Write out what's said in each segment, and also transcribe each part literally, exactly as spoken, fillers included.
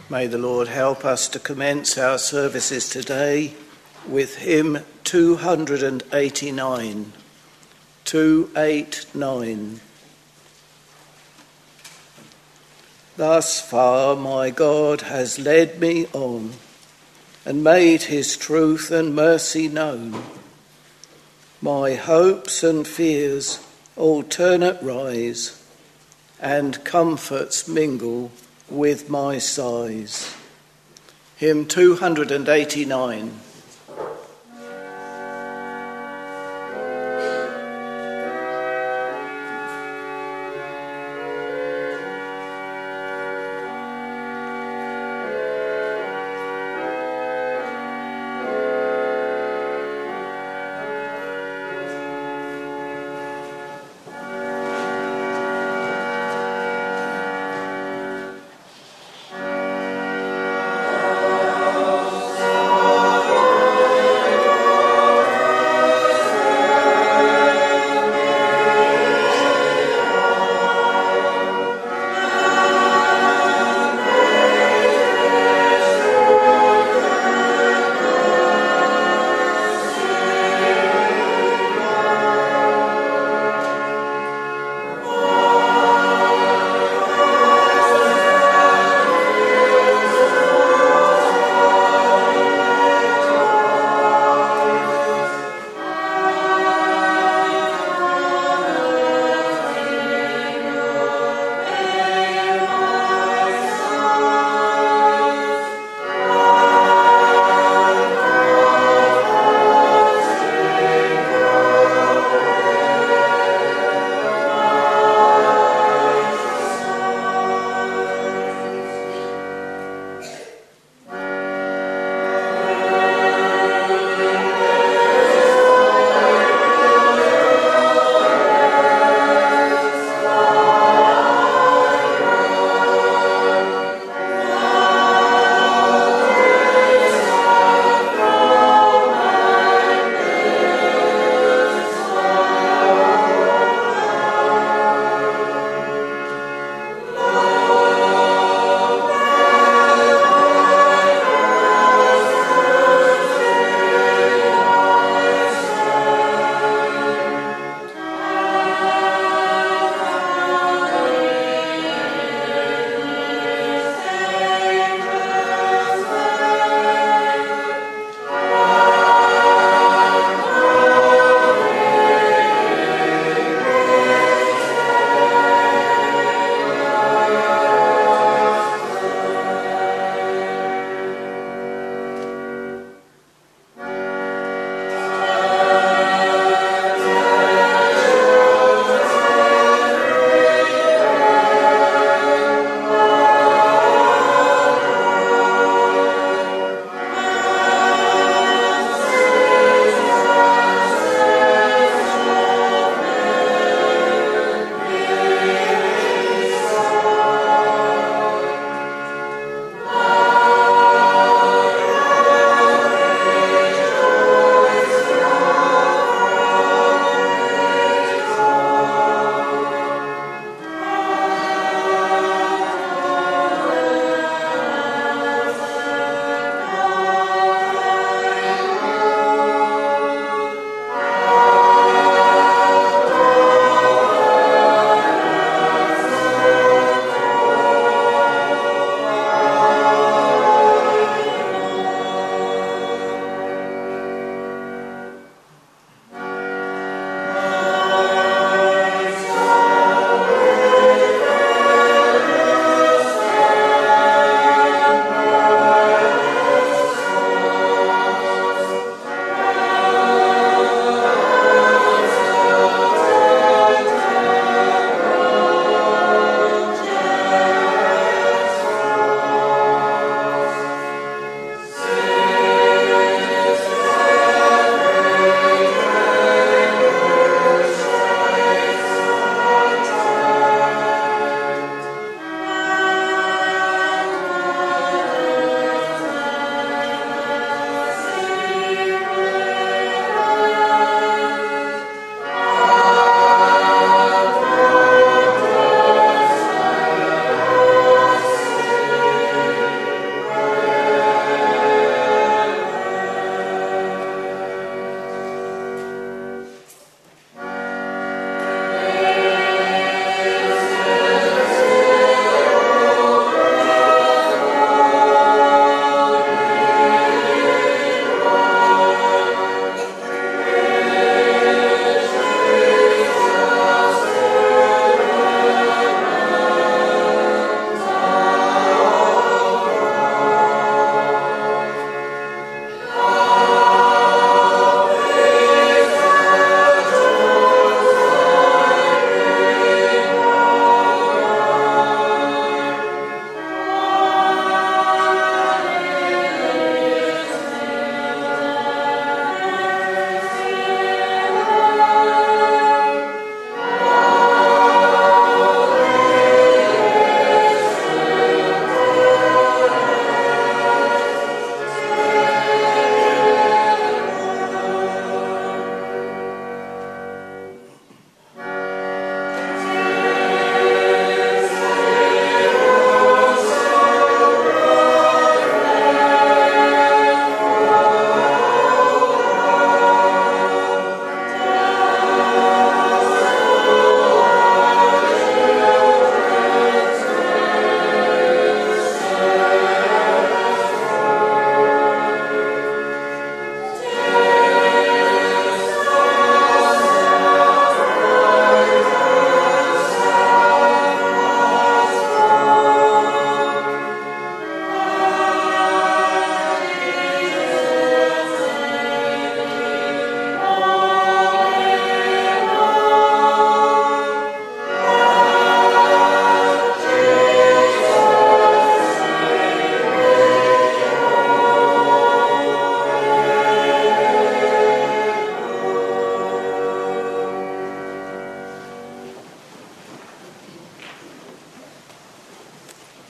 May the Lord help us to commence our services today with hymn two eighty-nine. two eighty-nine. Thus far my God has led me on, and made his truth and mercy known. My hopes and fears alternate rise, and comforts mingle with my sighs. Hymn two eighty-nine. Oh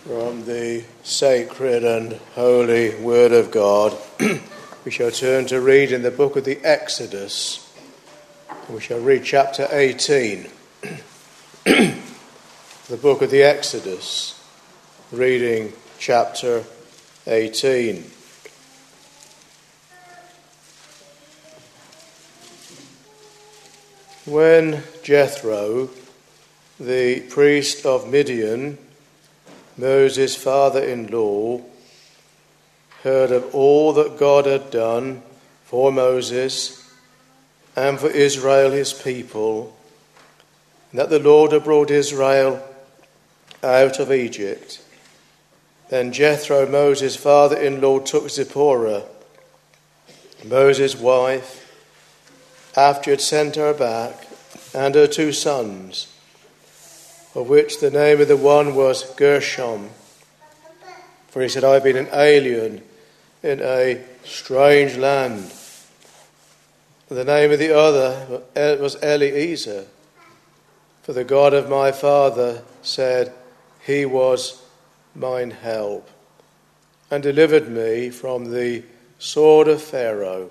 From the sacred and holy Word of God, we shall turn to read in the book of the Exodus. We shall read chapter eighteen. The book of the Exodus, reading chapter eighteen. When Jethro, the priest of Midian, Moses' father-in-law, heard of all that God had done for Moses and for Israel his people, and that the Lord had brought Israel out of Egypt, then Jethro, Moses' father-in-law, took Zipporah, Moses' wife, after he had sent her back, and her two sons, of which the name of the one was Gershom, for he said, I have been an alien in a strange land. The name of the other was Eliezer, for the God of my father said, he was mine help, and delivered me from the sword of Pharaoh.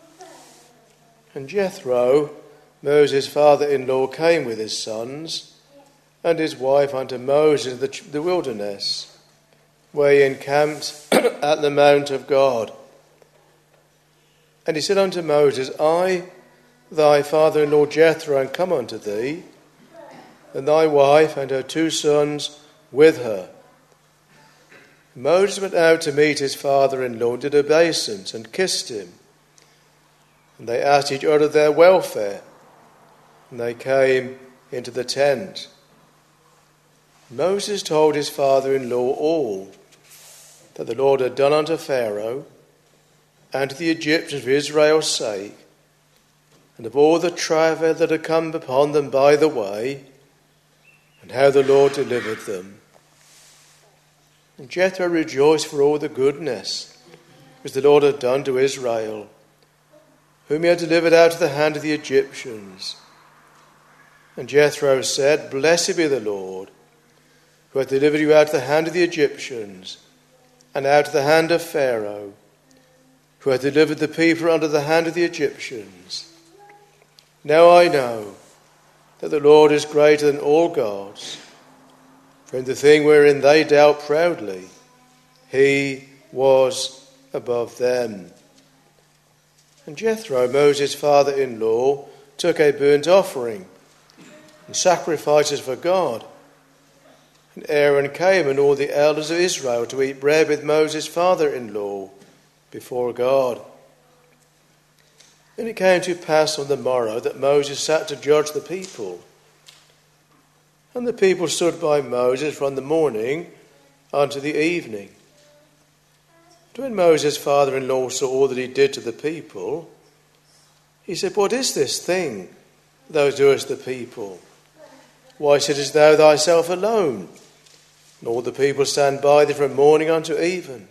And Jethro, Moses' father-in-law, came with his sons and his wife unto Moses in the, the wilderness, where he encamped at the mount of God. And he said unto Moses, I, thy father-in-law Jethro, am come unto thee, and thy wife and her two sons with her. And Moses went out to meet his father-in-law, and did obeisance, and kissed him. And they asked each other their welfare, and they came into the tent. Moses told his father-in-law all that the Lord had done unto Pharaoh and to the Egyptians for Israel's sake, and of all the travail that had come upon them by the way, and how the Lord delivered them. And Jethro rejoiced for all the goodness which the Lord had done to Israel, whom he had delivered out of the hand of the Egyptians. And Jethro said, Blessed be the Lord, who hath delivered you out of the hand of the Egyptians, and out of the hand of Pharaoh, who hath delivered the people under the hand of the Egyptians. Now I know that the Lord is greater than all gods, for in the thing wherein they dealt proudly, he was above them. And Jethro, Moses' father-in-law, took a burnt offering and sacrifices for God. And Aaron came and all the elders of Israel to eat bread with Moses' father-in-law before God. And it came to pass on the morrow that Moses sat to judge the people. And the people stood by Moses from the morning unto the evening. But when Moses' father-in-law saw all that he did to the people, he said, What is this thing thou doest the people? Why sittest thou thyself alone? And all the people stand by thee from morning unto even.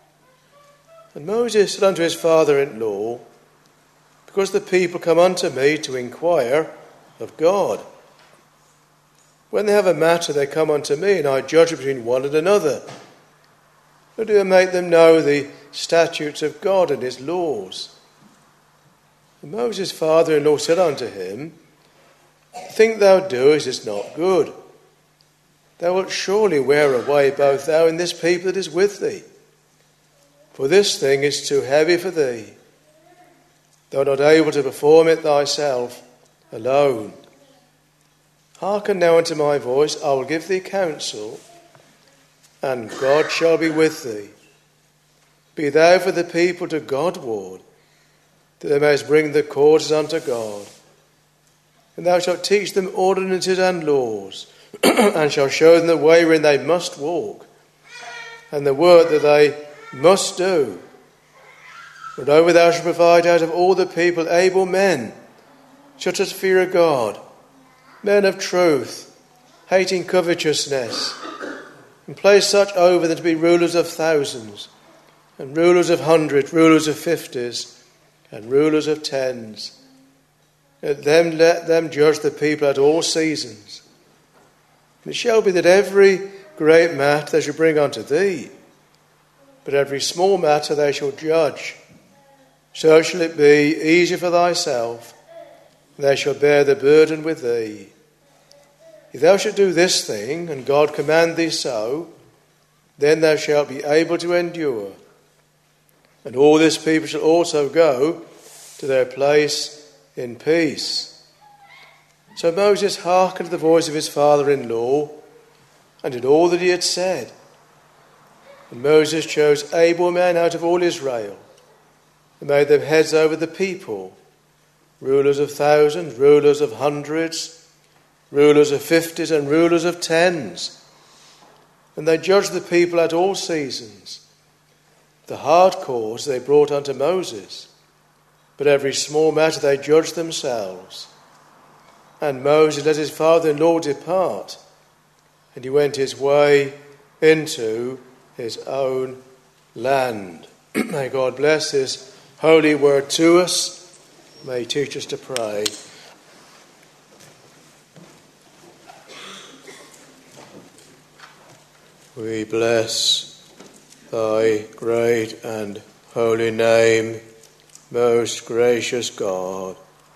And Moses said unto his father-in-law, Because the people come unto me to inquire of God. When they have a matter, they come unto me, and I judge between one and another. Nor do I make them know the statutes of God and his laws. And Moses' father-in-law said unto him, The thing thou doest is not good. Thou wilt surely wear away both thou and this people that is with thee. For this thing is too heavy for thee. Thou art not able to perform it thyself alone. Hearken now unto my voice, I will give thee counsel, and God shall be with thee. Be thou for the people to Godward, that they mayest bring the causes unto God. And thou shalt teach them ordinances and laws, and shalt show them the way wherein they must walk, and the work that they must do. Moreover, thou shalt provide out of all the people able men, such as fear God, men of truth, hating covetousness, and place such over them to be rulers of thousands, and rulers of hundreds, rulers of fifties, and rulers of tens. Let them, let them judge the people at all seasons. And it shall be that every great matter they shall bring unto thee, but every small matter they shall judge. So shall it be easy for thyself, and they shall bear the burden with thee. If thou shalt do this thing, and God command thee so, then thou shalt be able to endure. And all this people shall also go to their place in peace. So Moses hearkened to the voice of his father-in-law, and did all that he had said. And Moses chose able men out of all Israel, and made them heads over the people, rulers of thousands, rulers of hundreds, rulers of fifties, and rulers of tens. And they judged the people at all seasons. The hard cause they brought unto Moses, but every small matter they judged themselves. And Moses let his father-in-law depart, and he went his way into his own land. May God bless his holy word to us. May he teach us to pray. We bless thy great and holy name, most gracious God.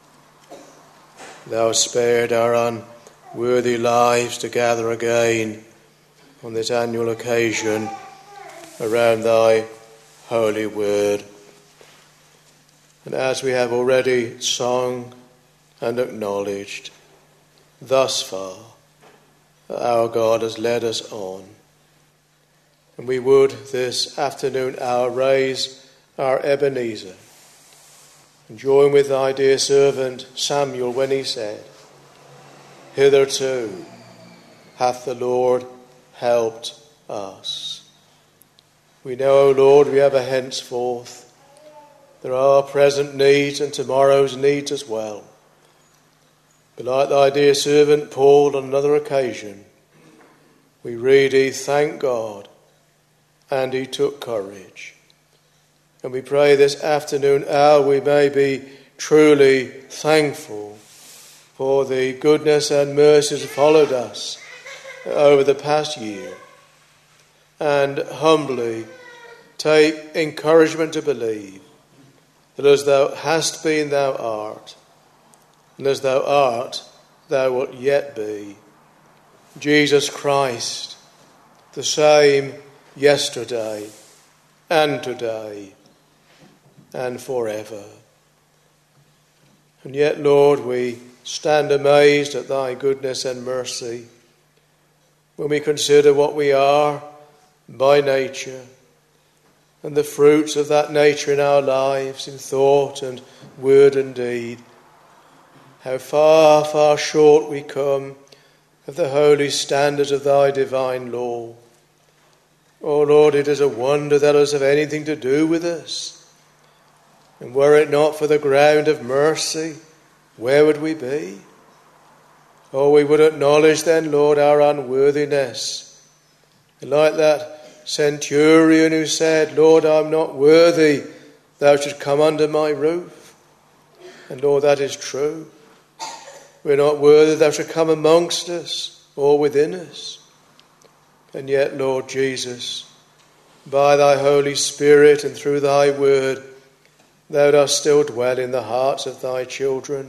Thou spared our unworthy lives to gather again on this annual occasion around thy holy word. And as we have already sung and acknowledged, thus far our God has led us on. And we would this afternoon hour raise our Ebenezer and join with thy dear servant Samuel when he said, "Hitherto hath the Lord helped us." We know, O Lord, we have a henceforth. There are present needs and tomorrow's needs as well. But like thy dear servant Paul on another occasion, we read he thanked God and he took courage. And we pray this afternoon hour we may be truly thankful for the goodness and mercies that followed us over the past year, and humbly take encouragement to believe that as thou hast been, thou art, and as thou art, thou wilt yet be. Jesus Christ, the same yesterday and today and forever. And yet, Lord, we stand amazed at thy goodness and mercy when we consider what we are by nature and the fruits of that nature in our lives, in thought and word and deed. How far, far short we come of the holy standards of thy divine law. Oh Lord, it is a wonder that us have anything to do with us. And were it not for the ground of mercy, where would we be? Oh, we would acknowledge then, Lord, our unworthiness. And like that centurion who said, "Lord, I'm not worthy thou should come under my roof." And Lord, that is true. We're not worthy thou should come amongst us or within us. And yet, Lord Jesus, by thy Holy Spirit and through thy word, thou dost still dwell in the hearts of thy children.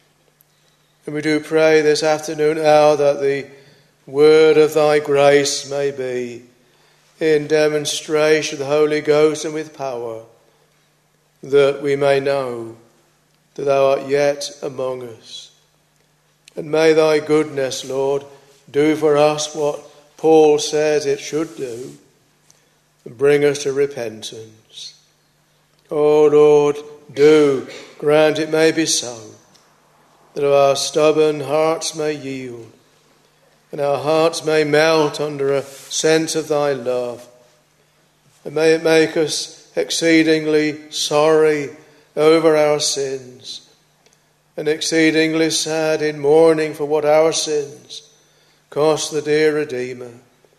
And we do pray this afternoon hour that the word of thy grace may be in demonstration of the Holy Ghost and with power, that we may know that thou art yet among us. And may thy goodness, Lord, do for us what Paul says it should do, and bring us to repentance. Oh Lord, do grant it may be so, that our stubborn hearts may yield, and our hearts may melt under a sense of thy love, and may it make us exceedingly sorry over our sins, and exceedingly sad in mourning for what our sins cost the dear Redeemer.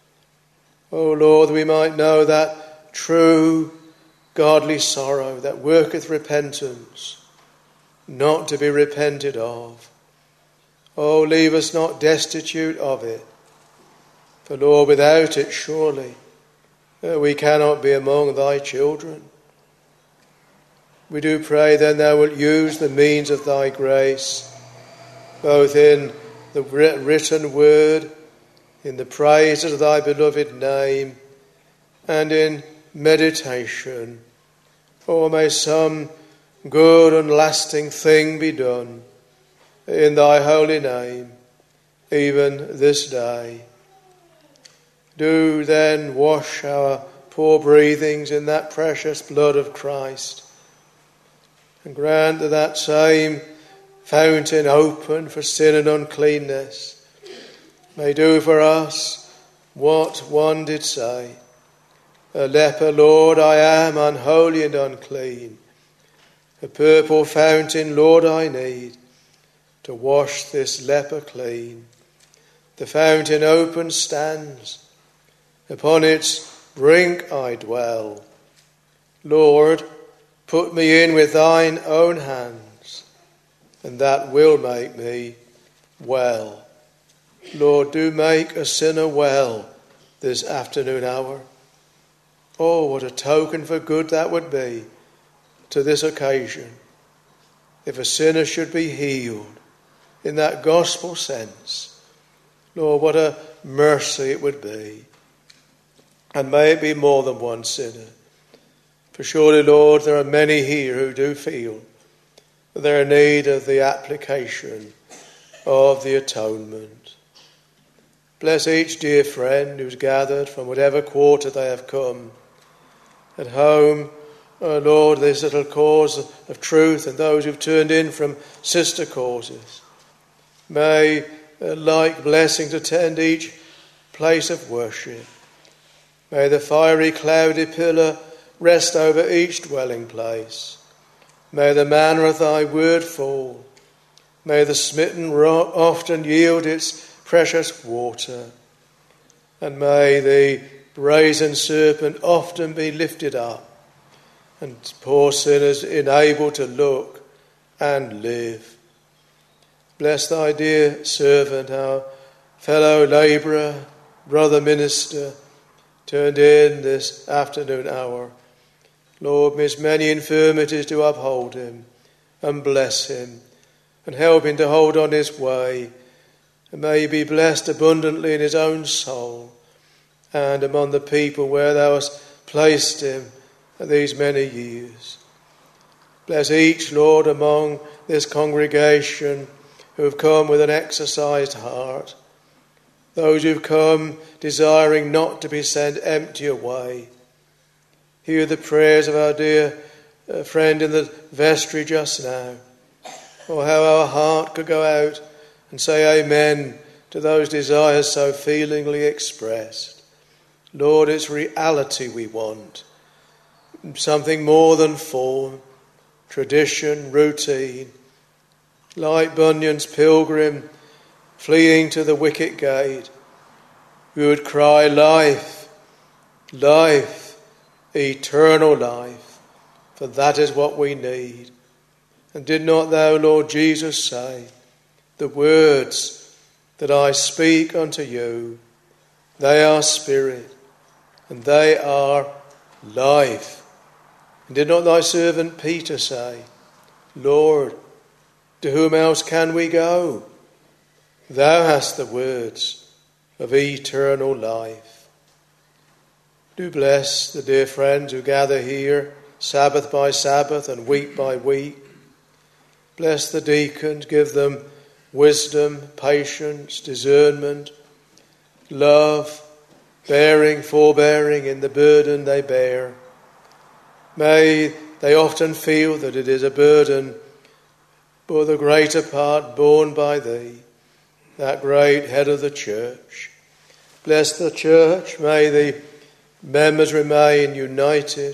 O Lord, we might know that true godly sorrow that worketh repentance, not to be repented of. Oh, leave us not destitute of it, For, Lord, without it, surely, uh, we cannot be among thy children. We do pray then thou wilt use the means of thy grace, both in the written word, in the praises of thy beloved name, and in meditation. Or may some good and lasting thing be done in thy holy name, even this day. Do then wash our poor breathings in that precious blood of Christ, and grant that that same fountain open for sin and uncleanness may do for us what one did say, a leper, Lord, I am unholy and unclean. A purple fountain, Lord, I need to wash this leper clean. The fountain open stands, upon its brink I dwell. Lord, put me in with thine own hands, and that will make me well. Lord, do make a sinner well this afternoon hour. Oh, what a token for good that would be to this occasion, if a sinner should be healed in that gospel sense. Lord, what a mercy it would be. And may it be more than one sinner. For surely, Lord, there are many here who do feel that they're in need of the application of the atonement. Bless each dear friend who's gathered from whatever quarter they have come. At home, oh Lord, this little cause of truth, and those who've turned in from sister causes. May a like blessings attend each place of worship. May the fiery cloudy pillar rest over each dwelling place. May the manna of thy word fall. May the smitten rock often yield its precious water. And may the brazen serpent often be lifted up, and poor sinners enabled to look and live. Bless thy dear servant, our fellow labourer, brother minister, turned in this afternoon hour. Lord, may his many infirmities do uphold him and bless him and help him to hold on his way. And may he be blessed abundantly in his own soul and among the people where thou hast placed him these many years. Bless each, Lord, among this congregation who have come with an exercised heart. Those who have come desiring not to be sent empty away. Hear the prayers of our dear uh, friend in the vestry just now. Oh, how our heart could go out and say amen to those desires so feelingly expressed. Lord, it's reality we want. Something more than form, tradition, routine. Like Bunyan's pilgrim fleeing to the wicket gate, we would cry, life, life, eternal life, for that is what we need. And did not thou, Lord Jesus, say, the words that I speak unto you, they are spirit, and they are life. And did not thy servant Peter say, Lord, to whom else can we go? Thou hast the words of eternal life. Do bless the dear friends who gather here, Sabbath by Sabbath and week by week. Bless the deacons, give them wisdom, patience, discernment, love, bearing, forbearing in the burden they bear. May they often feel that it is a burden, but the greater part borne by thee, that great head of the church. Bless the church, may the members remain united,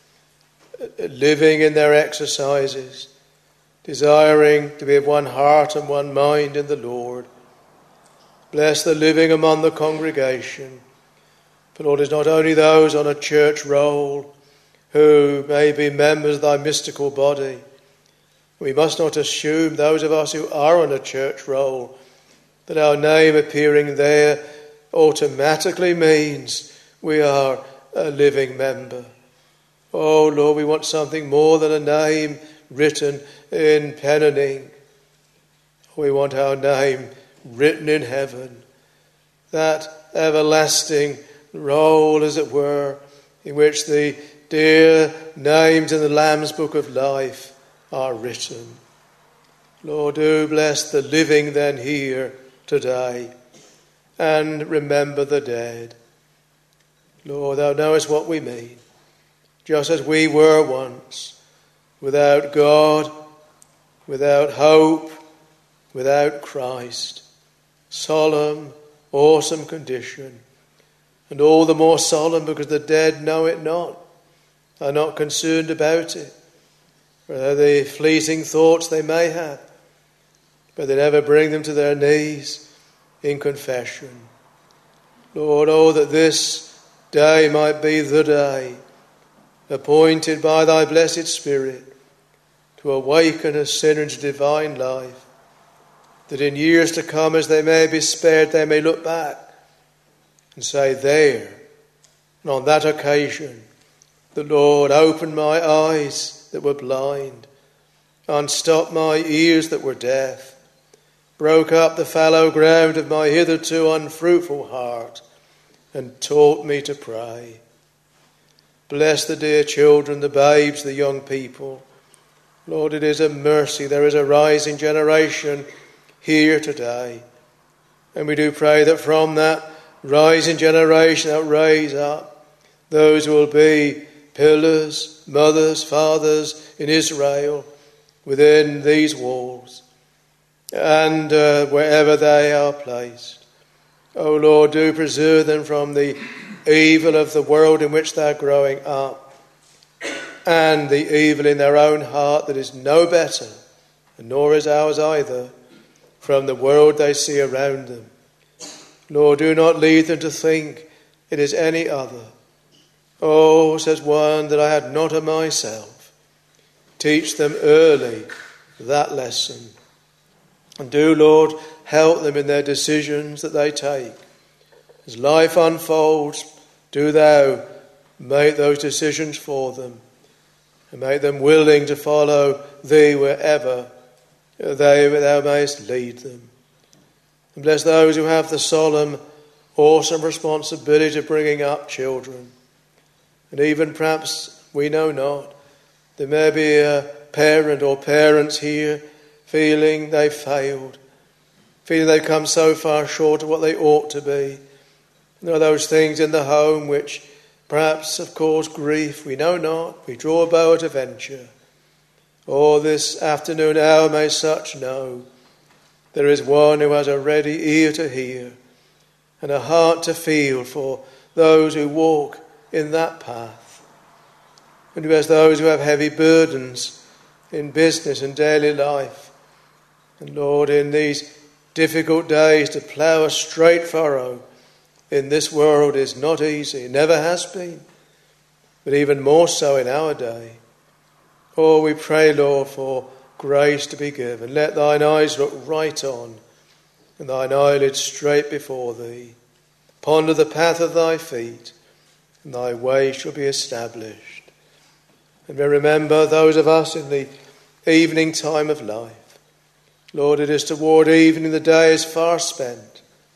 living in their exercises, desiring to be of one heart and one mind in the Lord. Bless the living among the congregation. For Lord, it's not only those on a church roll who may be members of thy mystical body. We must not assume, those of us who are on a church roll, that our name appearing there automatically means we are a living member. Oh Lord, we want something more than a name written in pen and ink. We want our name written in heaven, that everlasting roll, as it were, in which the dear names in the Lamb's Book of Life are written. Lord, do bless the living then here today, and remember the dead. Lord, thou knowest what we mean. Just as we were once, without God, without hope, without Christ. Solemn, awesome condition. And all the more solemn because the dead know it not, are not concerned about it. For the fleeting thoughts they may have, but they never bring them to their knees in confession. Lord, oh, that this day might be the day appointed by thy blessed Spirit to awaken a sinner into divine life, that in years to come, as they may be spared, they may look back and say, there, and on that occasion, the Lord opened my eyes that were blind, unstopped my ears that were deaf, broke up the fallow ground of my hitherto unfruitful heart, and taught me to pray. Bless the dear children, the babes, the young people. Lord, it is a mercy. There is a rising generation here today. And we do pray that from that rising generation that raise up those who will be pillars, mothers, fathers in Israel within these walls and uh, wherever they are placed. O Lord, do preserve them from the evil of the world in which they are growing up, and the evil in their own heart that is no better, nor is ours either, from the world they see around them. Lord, do not lead them to think it is any other. Oh, says one that I had not of myself. Teach them early that lesson. And do, Lord, help them in their decisions that they take. As life unfolds, do thou make those decisions for them and make them willing to follow thee wherever they, thou mayest lead them. And bless those who have the solemn, awesome responsibility of bringing up children. And even perhaps, we know not, there may be a parent or parents here feeling they failed, feeling they've come so far short of what they ought to be. There are those things in the home which perhaps have caused grief. We know not. We draw a bow at a venture. Oh, this afternoon hour may such know. There is one who has a ready ear to hear and a heart to feel for those who walk in that path. And who has those who have heavy burdens in business and daily life. And Lord, in these difficult days to plough a straight furrow in this world is not easy, never has been, but even more so in our day. Oh, we pray, Lord, for grace to be given. Let thine eyes look right on, and thine eyelids straight before thee. Ponder the path of thy feet, and thy way shall be established. And we remember those of us in the evening time of life. Lord, it is toward evening, the day is far spent.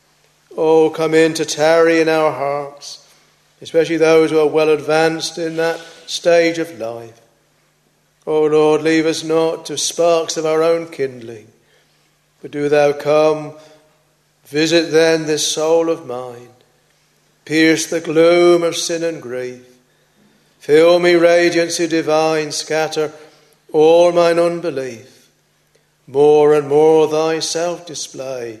Oh, come in to tarry in our hearts, especially those who are well advanced in that stage of life. Oh, Lord, leave us not to sparks of our own kindling, but do thou come, visit then this soul of mine, pierce the gloom of sin and grief, fill me radiancy divine, scatter all mine unbelief, more and more thyself display,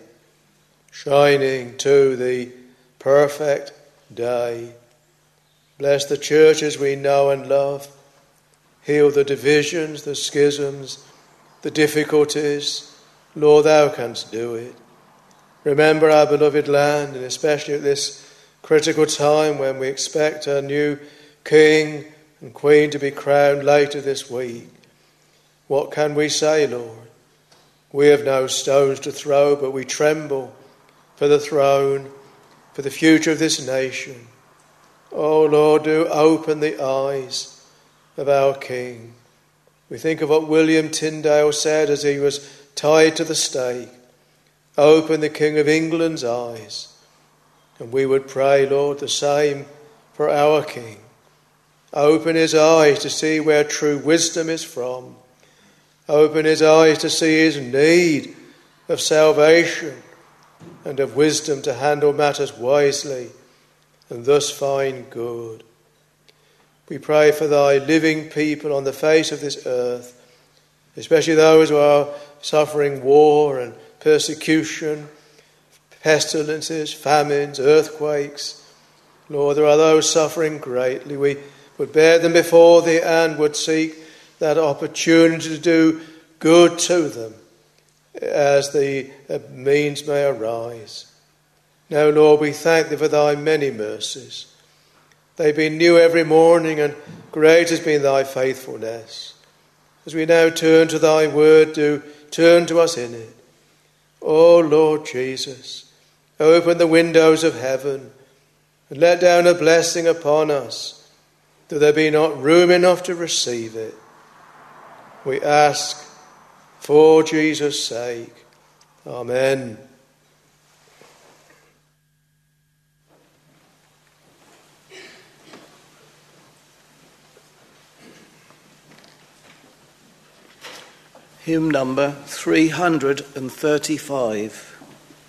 shining to the perfect day. Bless the churches we know and love. Heal the divisions, the schisms, the difficulties. Lord, thou canst do it. Remember our beloved land, and especially at this critical time when we expect a new king and queen to be crowned later this week. What can we say, Lord? We have no stones to throw, but we tremble for the throne, for the future of this nation. Oh Lord, do open the eyes of our King. We think of what William Tyndale said as he was tied to the stake. Open the King of England's eyes. And we would pray, Lord, the same for our King. Open his eyes to see where true wisdom is from. Open his eyes to see his need of salvation and of wisdom to handle matters wisely and thus find good. We pray for thy living people on the face of this earth, especially those who are suffering war and persecution, pestilences, famines, earthquakes. Lord, there are those suffering greatly. We would bear them before thee and would seek that opportunity to do good to them as the means may arise. Now, Lord, we thank thee for thy many mercies. They've been new every morning, and great has been thy faithfulness. As we now turn to thy word, do turn to us in it. O Lord Jesus, open the windows of heaven and let down a blessing upon us, though there be not room enough to receive it. We ask for Jesus' sake. Amen. Hymn number three hundred thirty-five.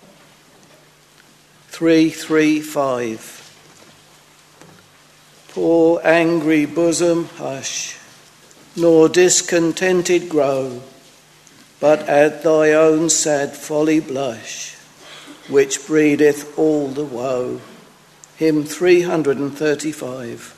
three thirty-five. Poor angry bosom hush, nor discontented grow, but at thy own sad folly blush, which breedeth all the woe. Hymn three hundred thirty-five.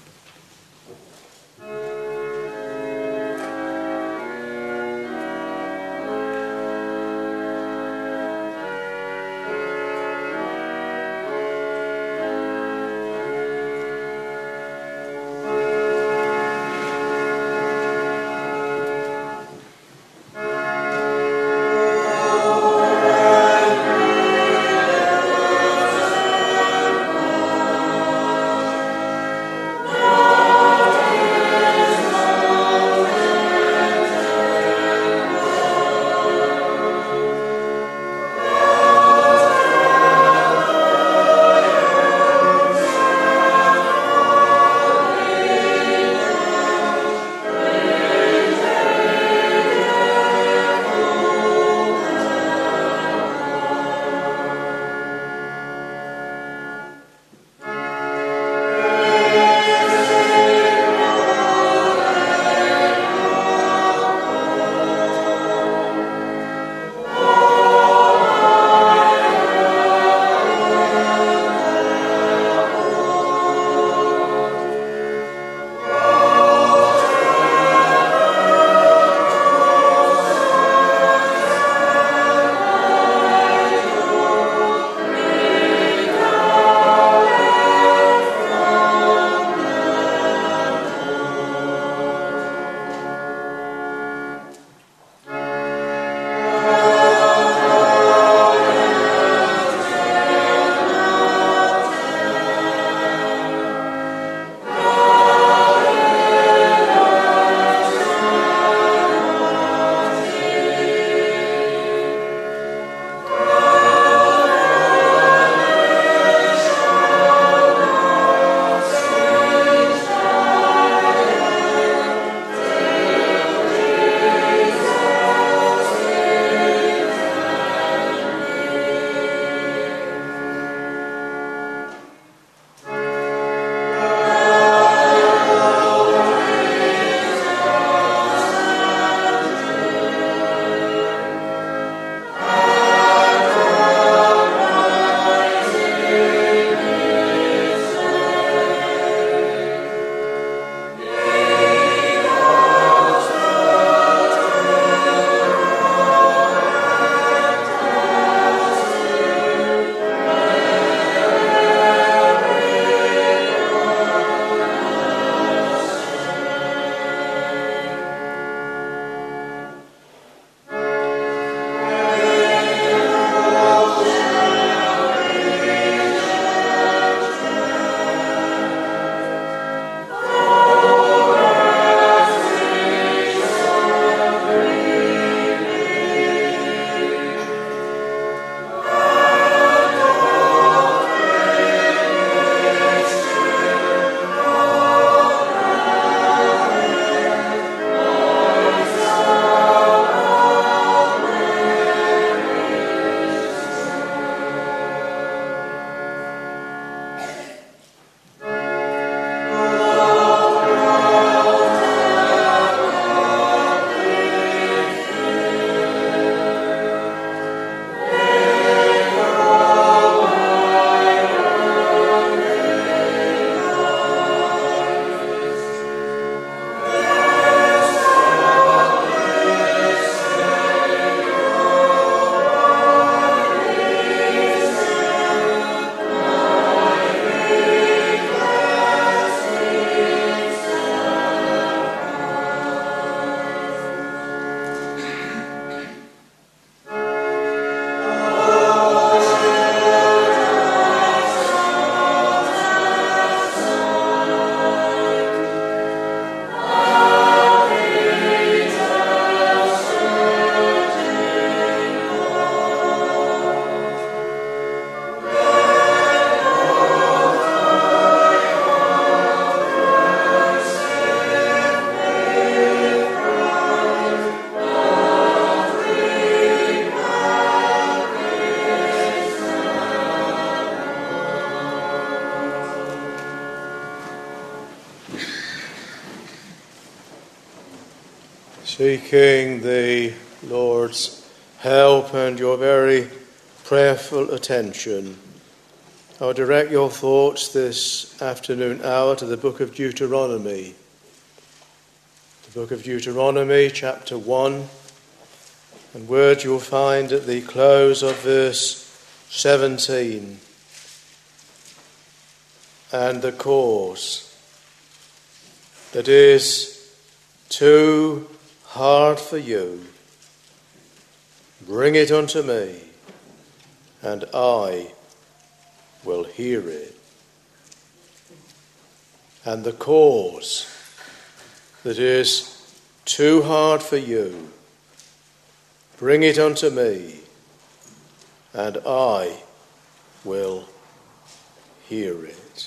Oh seeking the Lord's help and your very prayerful attention, I'll direct your thoughts this afternoon hour to the book of Deuteronomy. The book of Deuteronomy, chapter one, and words you'll find at the close of verse seventeen. And the cause that is too hard for you, bring it unto me, and I will hear it. And the cause that is too hard for you, bring it unto me, and I will hear it.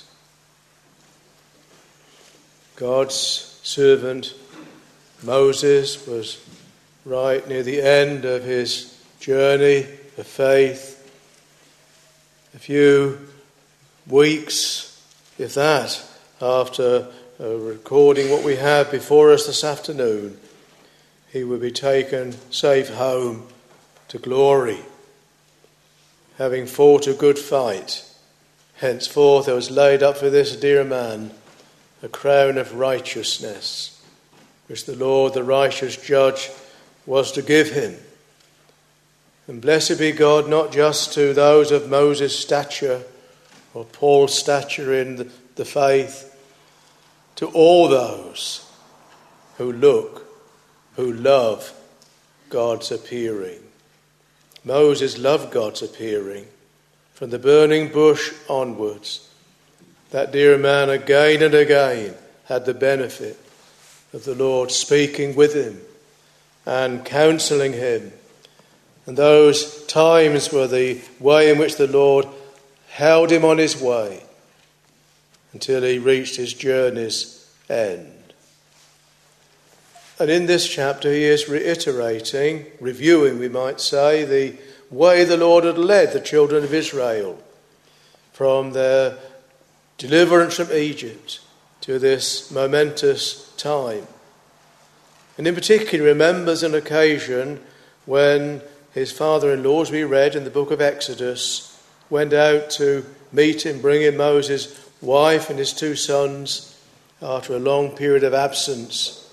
God's servant Moses was right near the end of his journey of faith. A few weeks, if that, after uh, recording what we have before us this afternoon, he would be taken safe home to glory, having fought a good fight. Henceforth there was laid up for this dear man a crown of righteousness, which the Lord, the righteous judge, was to give him. And blessed be God, not just to those of Moses' stature or Paul's stature in the, the faith, to all those who look, who love God's appearing. Moses loved God's appearing from the burning bush onwards. That dear man again and again had the benefit of the Lord speaking with him and counselling him. And those times were the way in which the Lord held him on his way until he reached his journey's end. And in this chapter he is reiterating, reviewing, we might say, the way the Lord had led the children of Israel from their deliverance from Egypt to this momentous time. And in particular remembers an occasion when his father-in-law, as we read in the book of Exodus, went out to meet him, bringing Moses' wife and his two sons after a long period of absence.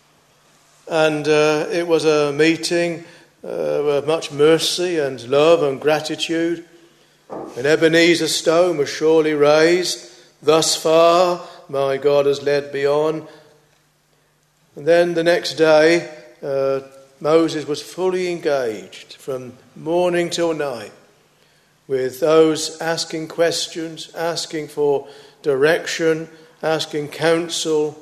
And uh, it was a meeting uh, of much mercy and love and gratitude. An Ebenezer stone was surely raised. Thus far, my God has led me on. And then the next day, uh, Moses was fully engaged from morning till night with those asking questions, asking for direction, asking counsel.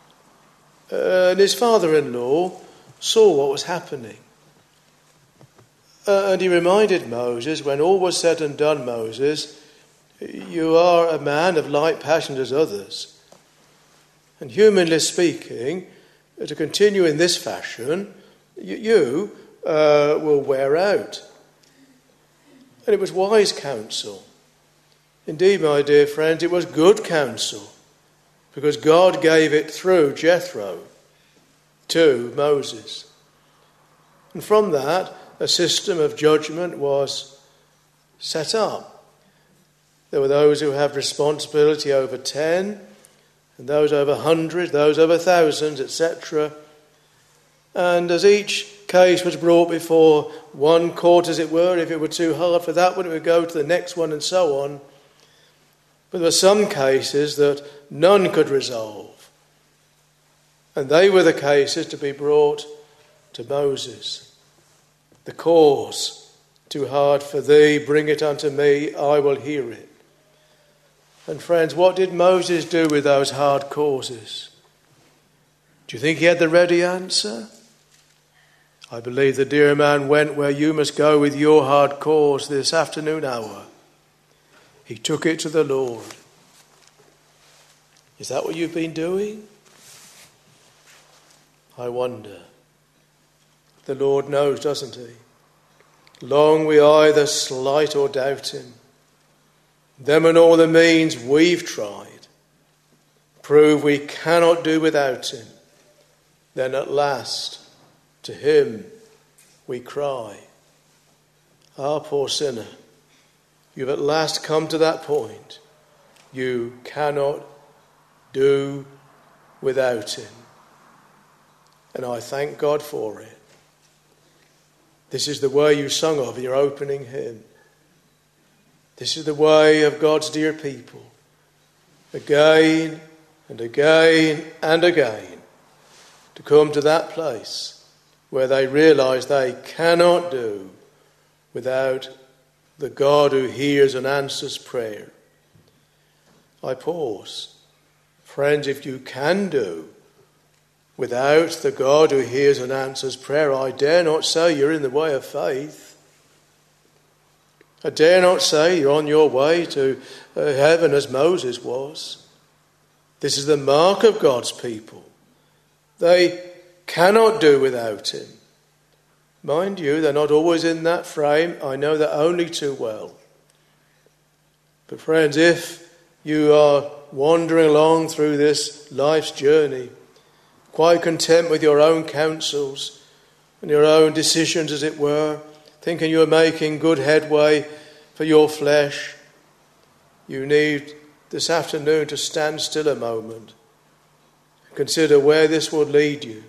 Uh, and his father-in-law saw what was happening. Uh, and he reminded Moses, when all was said and done, Moses, you are a man of like passions as others. And humanly speaking, to continue in this fashion, you, you uh, will wear out. And it was wise counsel. Indeed, my dear friends, it was good counsel, because God gave it through Jethro to Moses. And from that, a system of judgment was set up. There were those who have responsibility over ten, and those over hundreds, those over thousands, et cetera. And as each case was brought before one court, as it were, if it were too hard for that one, it would go to the next one and so on. But there were some cases that none could resolve. And they were the cases to be brought to Moses. The cause, too hard for thee, bring it unto me, I will hear it. And friends, what did Moses do with those hard causes? Do you think he had the ready answer? I believe the dear man went where you must go with your hard cause this afternoon hour. He took it to the Lord. Is that what you've been doing? I wonder. The Lord knows, doesn't he? Long we either slight or doubt him. Them and all the means we've tried prove we cannot do without him. Then at last To him we cry. Ah, poor sinner, you've at last come to that point. You cannot do without him. And I thank God for it. This is the way you sung of in your opening hymn. This is the way of God's dear people. Again and again and again to come to that place where they realise they cannot do without the God who hears and answers prayer. I pause. Friends, if you can do without the God who hears and answers prayer, I dare not say you're in the way of faith. I dare not say you're on your way to uh, heaven as Moses was. This is the mark of God's people. They cannot do without him. Mind you, they're not always in that frame. I know that only too well. But friends, if you are wandering along through this life's journey, quite content with your own counsels and your own decisions, as it were, thinking you are making good headway for your flesh, you need this afternoon to stand still a moment and consider where this will lead you.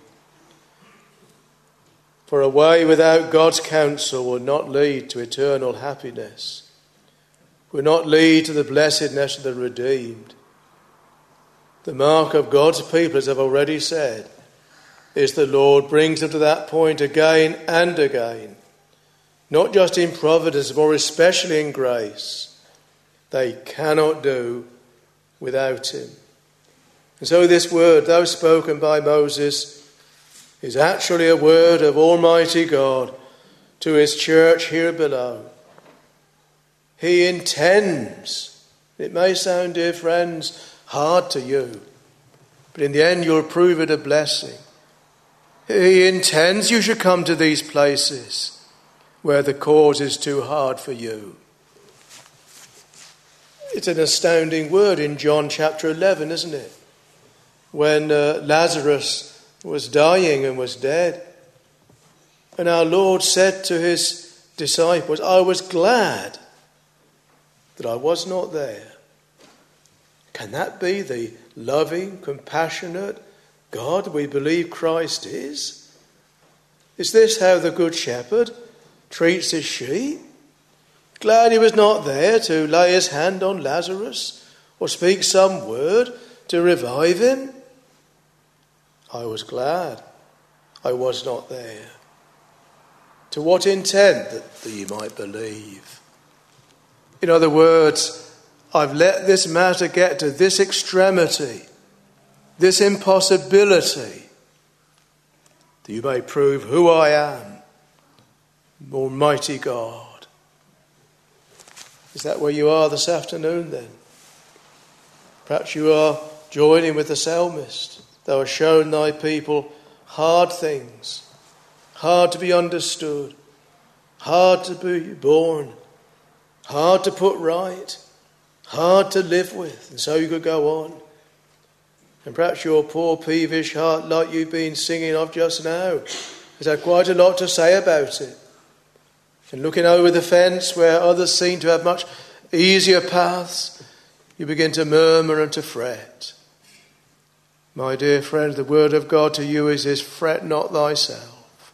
For a way without God's counsel will not lead to eternal happiness, will not lead to the blessedness of the redeemed. The mark of God's people, as I've already said, is the Lord brings them to that point again and again. Not just in providence, but more especially in grace. They cannot do without him. And so this word, though spoken by Moses, is actually a word of Almighty God to his church here below. He intends, it may sound, dear friends, hard to you, but in the end you'll prove it a blessing. He intends you should come to these places where the cause is too hard for you. It's an astounding word in John chapter eleven, isn't it? When uh, Lazarus was dying and was dead, and our Lord said to his disciples, I was glad that I was not there. Can that be the loving, compassionate God we believe Christ is? Is this how the Good Shepherd treats his sheep? Glad he was not there to lay his hand on Lazarus or speak some word to revive him? I was glad I was not there. To what intent? That, that you might believe. In other words, I've let this matter get to this extremity, this impossibility, that you may prove who I am, Almighty God. Is that where you are this afternoon then? Perhaps you are joining with the psalmist. Thou hast shown thy people hard things, hard to be understood, hard to be borne, hard to put right, hard to live with. And so you could go on. And perhaps your poor peevish heart, like you've been singing of just now, has had quite a lot to say about it. And looking over the fence where others seem to have much easier paths, you begin to murmur and to fret. My dear friend, the word of God to you is this: fret not thyself.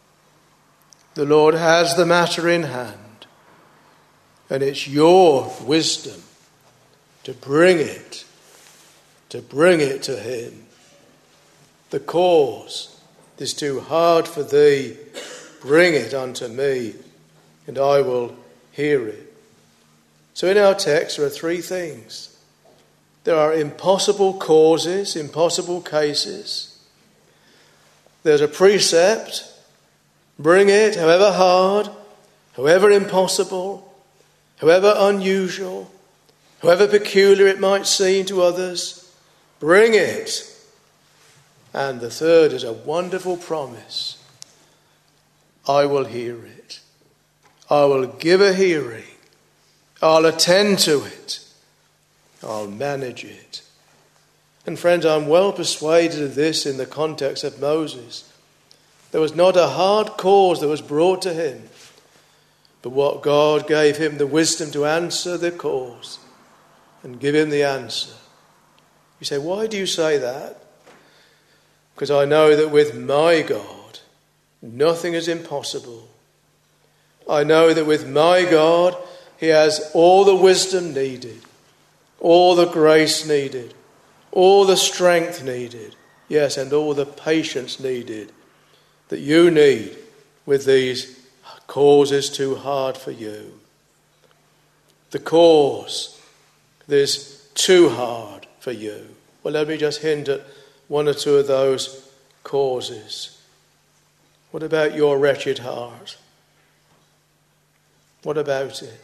The Lord has the matter in hand, and it's your wisdom to bring it, to bring it to him. The cause is too hard for thee, bring it unto me, and I will hear it. So in our text there are three things. There are impossible causes, impossible cases. There's a precept, bring it, however hard, however impossible, however unusual, however peculiar it might seem to others, bring it. And the third is a wonderful promise. I will hear it. I will give a hearing. I'll attend to it. I'll manage it. And friends, I'm well persuaded of this in the context of Moses. There was not a hard cause that was brought to him, but what God gave him the wisdom to answer the cause and give him the answer. You say, why do you say that? Because I know that with my God, nothing is impossible. I know that with my God, he has all the wisdom needed, all the grace needed, all the strength needed, yes, and all the patience needed that you need with these causes too hard for you. The cause that is too hard for you. Well, let me just hint at one or two of those causes. What about your wretched heart? What about it?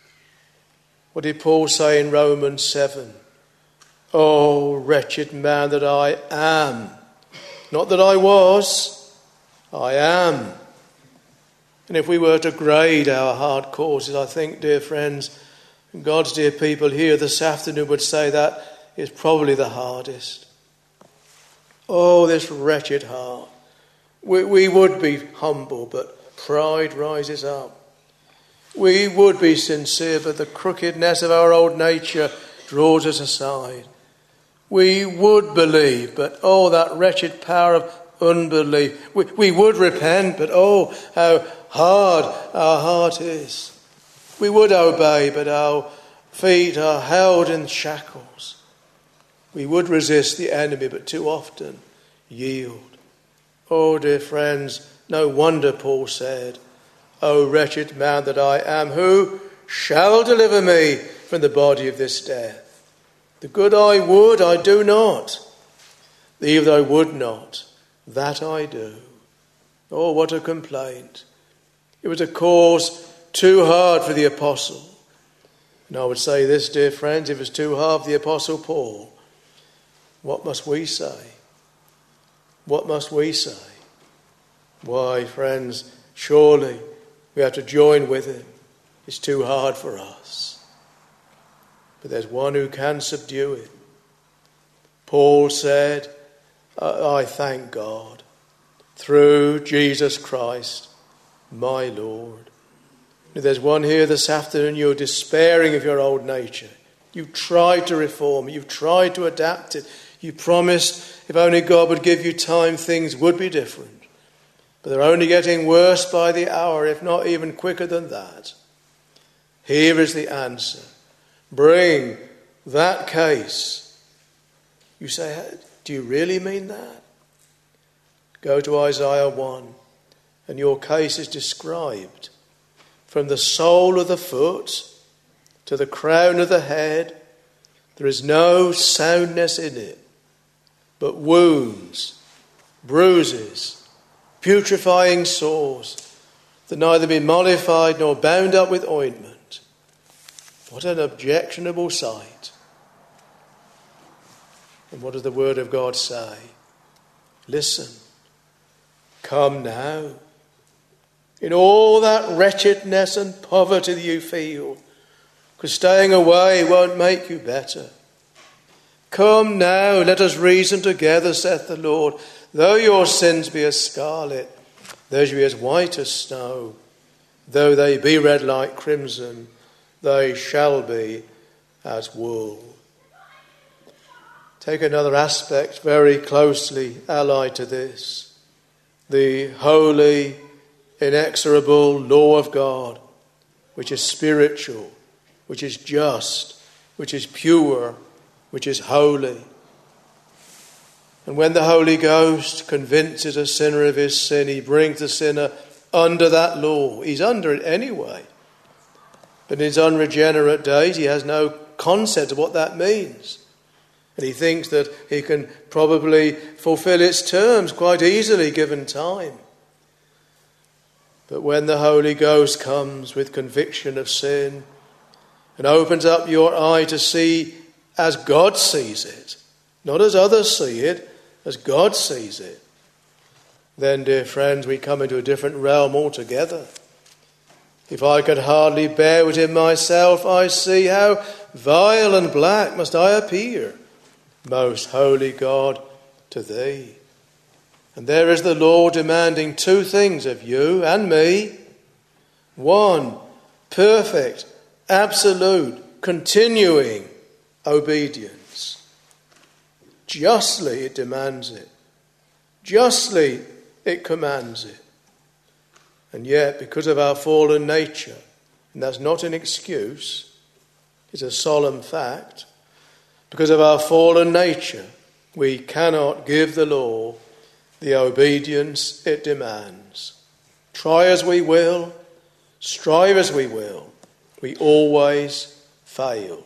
What did Paul say in Romans seven? Oh, wretched man that I am. Not that I was, I am. And if we were to grade our hard causes, I think, dear friends, God's dear people here this afternoon would say that is probably the hardest. Oh, this wretched heart. We, we would be humble, but pride rises up. We would be sincere, but the crookedness of our old nature draws us aside. We would believe, but oh, that wretched power of unbelief. We, we would repent, but oh, how hard our heart is. We would obey, but our feet are held in shackles. We would resist the enemy, but too often yield. Oh, dear friends, no wonder Paul said, O wretched man that I am, who shall deliver me from the body of this death? The good I would, I do not. The evil I would not, that I do. Oh, what a complaint. It was a cause too hard for the apostle. And I would say this, dear friends, if it was too hard for the apostle Paul, what must we say? What must we say? Why, friends, surely we have to join with him. It's too hard for us. But there's one who can subdue it. Paul said, I thank God through Jesus Christ, my Lord. If there's one here this afternoon, you're despairing of your old nature. You've tried to reform it. You've tried to adapt it. You promised if only God would give you time, things would be different. But they're only getting worse by the hour, if not even quicker than that. Here is the answer. Bring that case. You say, do you really mean that? Go to Isaiah one, and your case is described. From the sole of the foot to the crown of the head, there is no soundness in it, but wounds, bruises, putrefying sores, that neither be mollified nor bound up with ointment. What an objectionable sight. And what does the word of God say? Listen, come now. In all that wretchedness and poverty that you feel, because staying away won't make you better. Come now, let us reason together, saith the Lord. Though your sins be as scarlet, they shall be as white as snow. Though they be red like crimson, they shall be as wool. Take another aspect very closely allied to this. The holy, inexorable law of God, which is spiritual, which is just, which is pure, which is holy. And when the Holy Ghost convinces a sinner of his sin, he brings the sinner under that law. He's under it anyway. But in his unregenerate days, he has no concept of what that means. And he thinks that he can probably fulfill its terms quite easily given time. But when the Holy Ghost comes with conviction of sin and opens up your eye to see as God sees it, not as others see it, as God sees it, then, dear friends, we come into a different realm altogether. If I could hardly bear within myself, I see how vile and black must I appear, most holy God, to thee. And there is the law demanding two things of you and me. One, perfect, absolute, continuing obedience. Justly it demands it. Justly it commands it. And yet, because of our fallen nature, and that's not an excuse, it's a solemn fact, because of our fallen nature, we cannot give the law the obedience it demands. Try as we will, strive as we will, we always fail.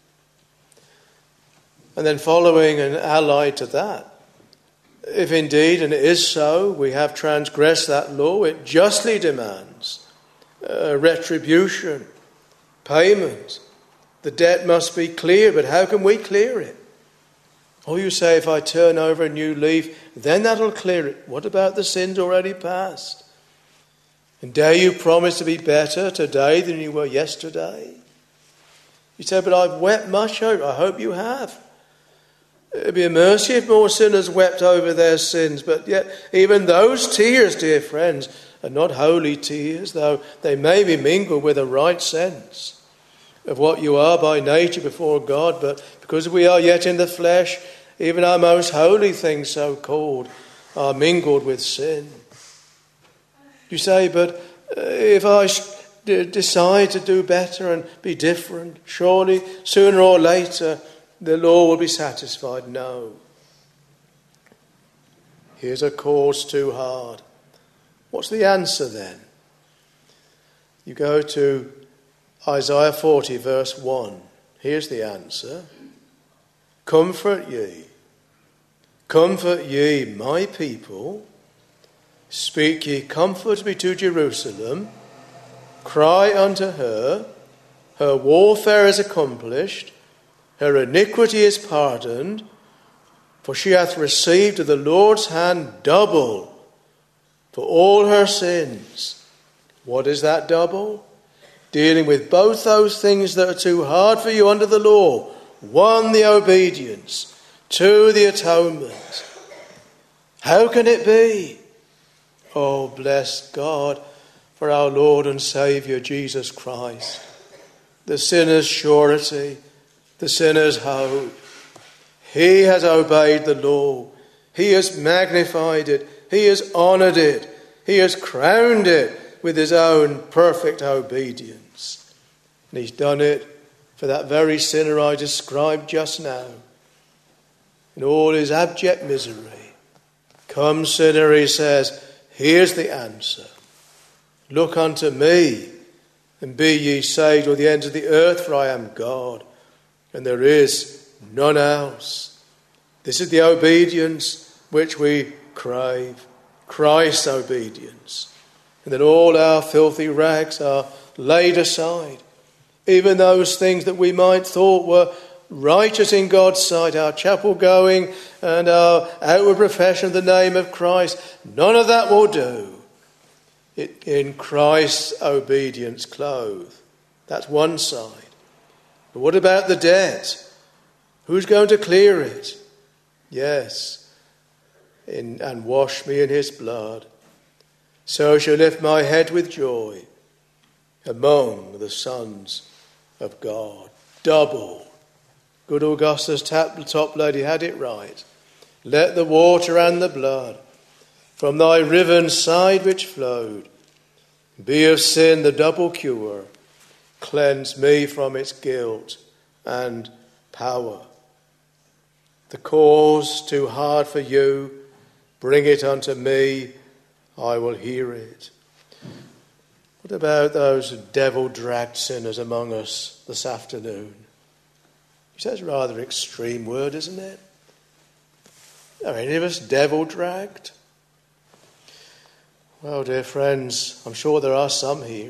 And then following and allied to that, if indeed, and it is so, we have transgressed that law, it justly demands uh, retribution, payment. The debt must be cleared, but how can we clear it? Oh, you say, if I turn over a new leaf, then that'll clear it. What about the sins already past? And dare you promise to be better today than you were yesterday? You say, but I've wept much over. I hope you have. It'd be a mercy if more sinners wept over their sins. But yet, even those tears, dear friends, are not holy tears, though they may be mingled with a right sense of what you are by nature before God. But because we are yet in the flesh, even our most holy things, so called, are mingled with sin. You say, but uh, if I d- decide to do better and be different, surely sooner or later the law will be satisfied. No. Here's a cause too hard. What's the answer then? You go to Isaiah forty, verse one. Here's the answer. Comfort ye. Comfort ye, my people. Speak ye comfortably to Jerusalem. Cry unto her. Her warfare is accomplished. Her iniquity is pardoned, for she hath received of the Lord's hand double for all her sins. What is that double? Dealing with both those things that are too hard for you under the law. One, the obedience. Two, the atonement. How can it be? Oh, bless God for our Lord and Saviour Jesus Christ, the sinner's surety, the sinner's hope. He has obeyed the law. He has magnified it. He has honoured it. He has crowned it with his own perfect obedience. And he's done it for that very sinner I described just now. In all his abject misery. Come, sinner, he says, here's the answer. Look unto me, and be ye saved to the ends of the earth, for I am God, and there is none else. This is the obedience which we crave, Christ's obedience. And that all our filthy rags are laid aside. Even those things that we might thought were righteous in God's sight, our chapel going and our outward profession of the name of Christ, none of that will do. It, in Christ's obedience clothe. That's one side. But what about the debt? Who's going to clear it? Yes, in, and wash me in his blood. So shall lift my head with joy among the sons of God. Double. Good Augustus Toplady had it right. Let the water and the blood from thy riven side which flowed be of sin the double cure. Cleanse me from its guilt and power. The cause too hard for you, bring it unto me, I will hear it. What about those devil-dragged sinners among us this afternoon? He says, rather extreme word, isn't it? Are any of us devil-dragged? Well, dear friends, I'm sure there are some here.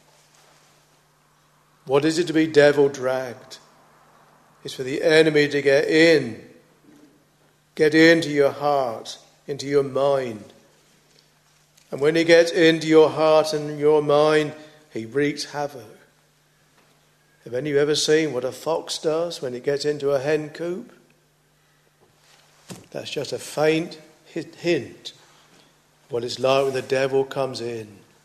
What is it to be devil-dragged? It's for the enemy to get in, get into your heart, into your mind. And when he gets into your heart and your mind, he wreaks havoc. Have any of you ever seen what a fox does when it gets into a hen coop? That's just a faint hint of what it's like when the devil comes in.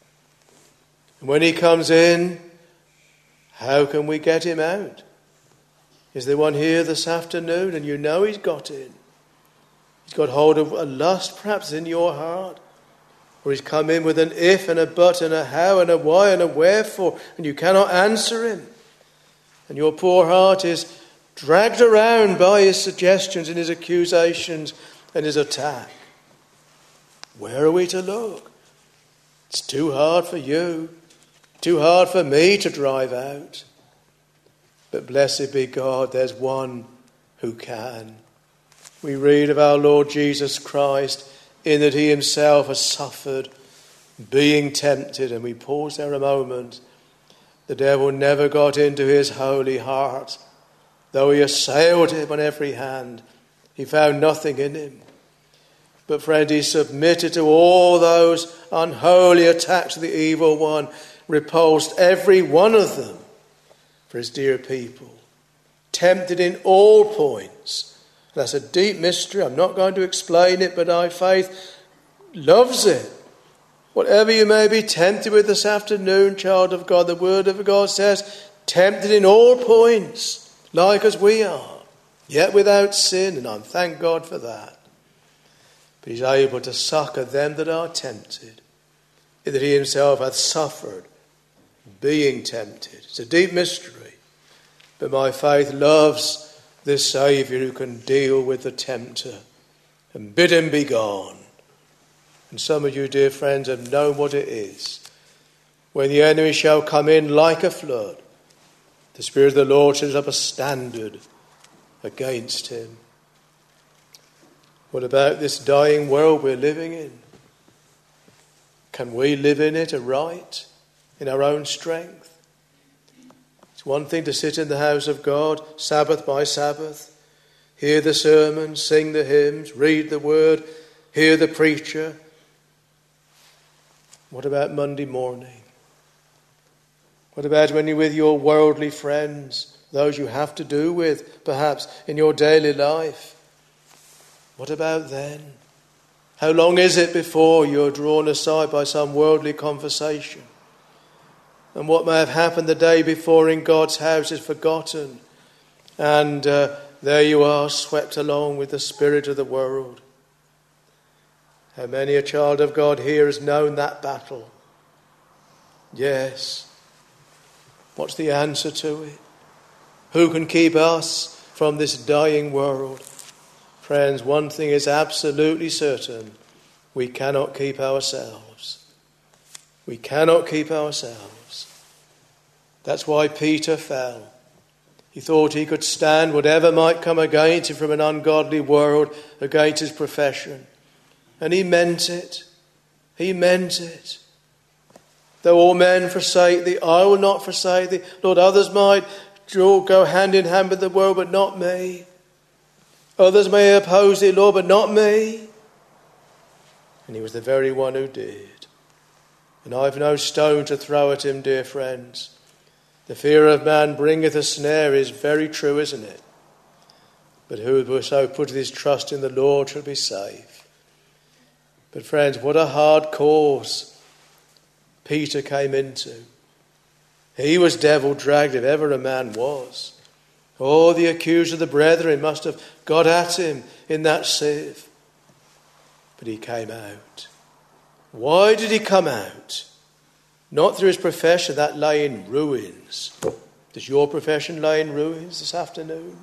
And when he comes in, how can we get him out? Is there one here this afternoon and you know he's got in? He's got hold of a lust perhaps in your heart. Or he's come in with an if and a but and a how and a why and a wherefore, and you cannot answer him. And your poor heart is dragged around by his suggestions and his accusations and his attack. Where are we to look? It's too hard for you, too hard for me to drive out. But blessed be God, there's one who can. We read of our Lord Jesus Christ in that he himself has suffered, being tempted, and we pause there a moment. The devil never got into his holy heart. Though he assailed him on every hand, he found nothing in him. But friend, he submitted to all those unholy attacks of the evil one, repulsed every one of them for his dear people. Tempted in all points. That's a deep mystery. I'm not going to explain it, but our faith loves it. Whatever you may be tempted with this afternoon, child of God, the word of God says, tempted in all points, like as we are, yet without sin, and I thank God for that. But he's able to succour them that are tempted, in that he himself hath suffered, being tempted. It's a deep mystery, but my faith loves this Saviour who can deal with the tempter and bid him be gone. And some of you, dear friends, have known what it is. When the enemy shall come in like a flood, the Spirit of the Lord sets up a standard against him. What about this dying world we're living in? Can we live in it aright, in our own strength? It's one thing to sit in the house of God, Sabbath by Sabbath, hear the sermon, sing the hymns, read the word, hear the preacher. What about Monday morning? What about when you're with your worldly friends, those you have to do with, perhaps, in your daily life? What about then? How long is it before you're drawn aside by some worldly conversation? And what may have happened the day before in God's house is forgotten. And uh, there you are, swept along with the spirit of the world. How many a child of God here has known that battle? Yes. What's the answer to it? Who can keep us from this dying world? Friends, one thing is absolutely certain. We cannot keep ourselves. We cannot keep ourselves. That's why Peter fell. He thought he could stand whatever might come against him from an ungodly world, against his profession. And he meant it. He meant it. Though all men forsake thee, I will not forsake thee. Lord, others might go hand in hand with the world, but not me. Others may oppose thee, Lord, but not me. And he was the very one who did. And I've no stone to throw at him, dear friends. The fear of man bringeth a snare is very true, isn't it? But whoso putteth his trust in the Lord shall be safe. But friends, what a hard cause Peter came into. He was devil dragged if ever a man was. Oh, the accuser of the brethren must have got at him in that sieve. But he came out. Why did he come out? Not through his profession, that lay in ruins. Does your profession lay in ruins this afternoon?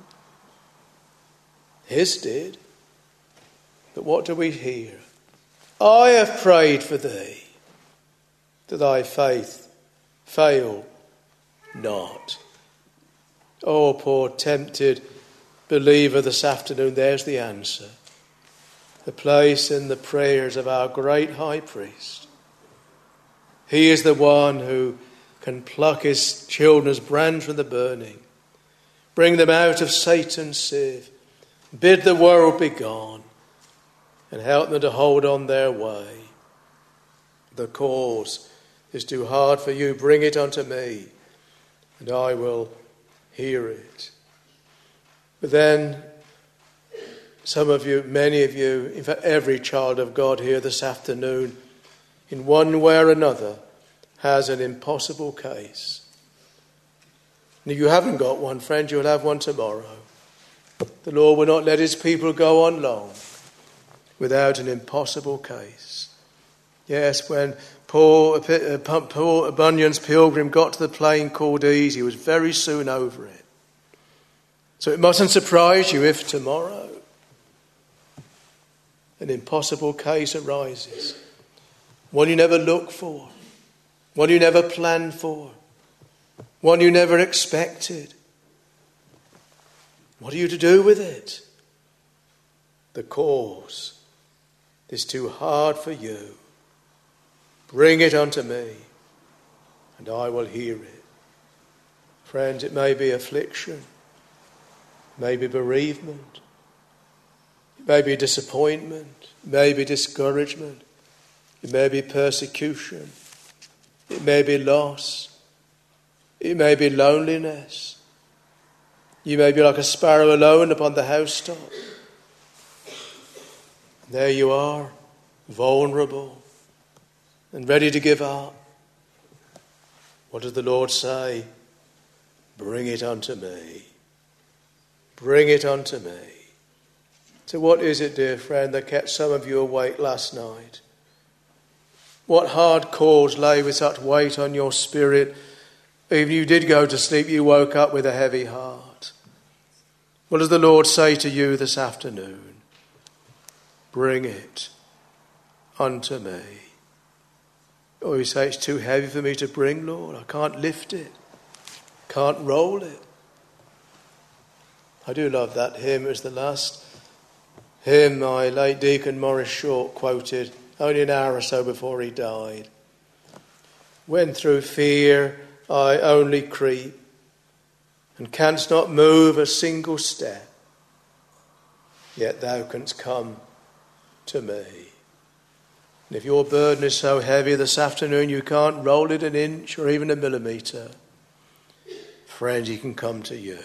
His did. But what do we hear? I have prayed for thee, that thy faith fail not. Oh, poor tempted believer this afternoon, there's the answer. The place in the prayers of our great high priest. He is the one who can pluck his children as brands from the burning, bring them out of Satan's sieve, bid the world be gone, and help them to hold on their way. The cause is too hard for you. Bring it unto me, and I will hear it. But then Some of you, many of you, in fact every child of God here this afternoon, in one way or another, has an impossible case. And if you haven't got one, friend, you'll have one tomorrow. The Lord will not let his people go on long without an impossible case. Yes, when Paul, Paul Bunyan's pilgrim got to the plain called Ease, he was very soon over it. So it mustn't surprise you if tomorrow an impossible case arises. One you never looked for. One you never planned for. One you never expected. What are you to do with it? The cause is too hard for you. Bring it unto me, and I will hear it. Friends, it may be affliction, it may be bereavement, it may be disappointment, it may be discouragement, it may be persecution, it may be loss, it may be loneliness. You may be like a sparrow alone upon the housetop. There you are, vulnerable and ready to give up. What does the Lord say? Bring it unto me. Bring it unto me. So what is it, dear friend, that kept some of you awake last night? What hard cause lay with such weight on your spirit? Even you did go to sleep, you woke up with a heavy heart. What does the Lord say to you this afternoon? Bring it unto me. Or you say, it's too heavy for me to bring, Lord. I can't lift it. Can't roll it. I do love that hymn. It was the last hymn my late Deacon Maurice Short quoted only an hour or so before he died. When through fear I only creep, and canst not move a single step, yet thou canst come to me. And if your burden is so heavy this afternoon you can't roll it an inch or even a millimetre, friend, he can come to you.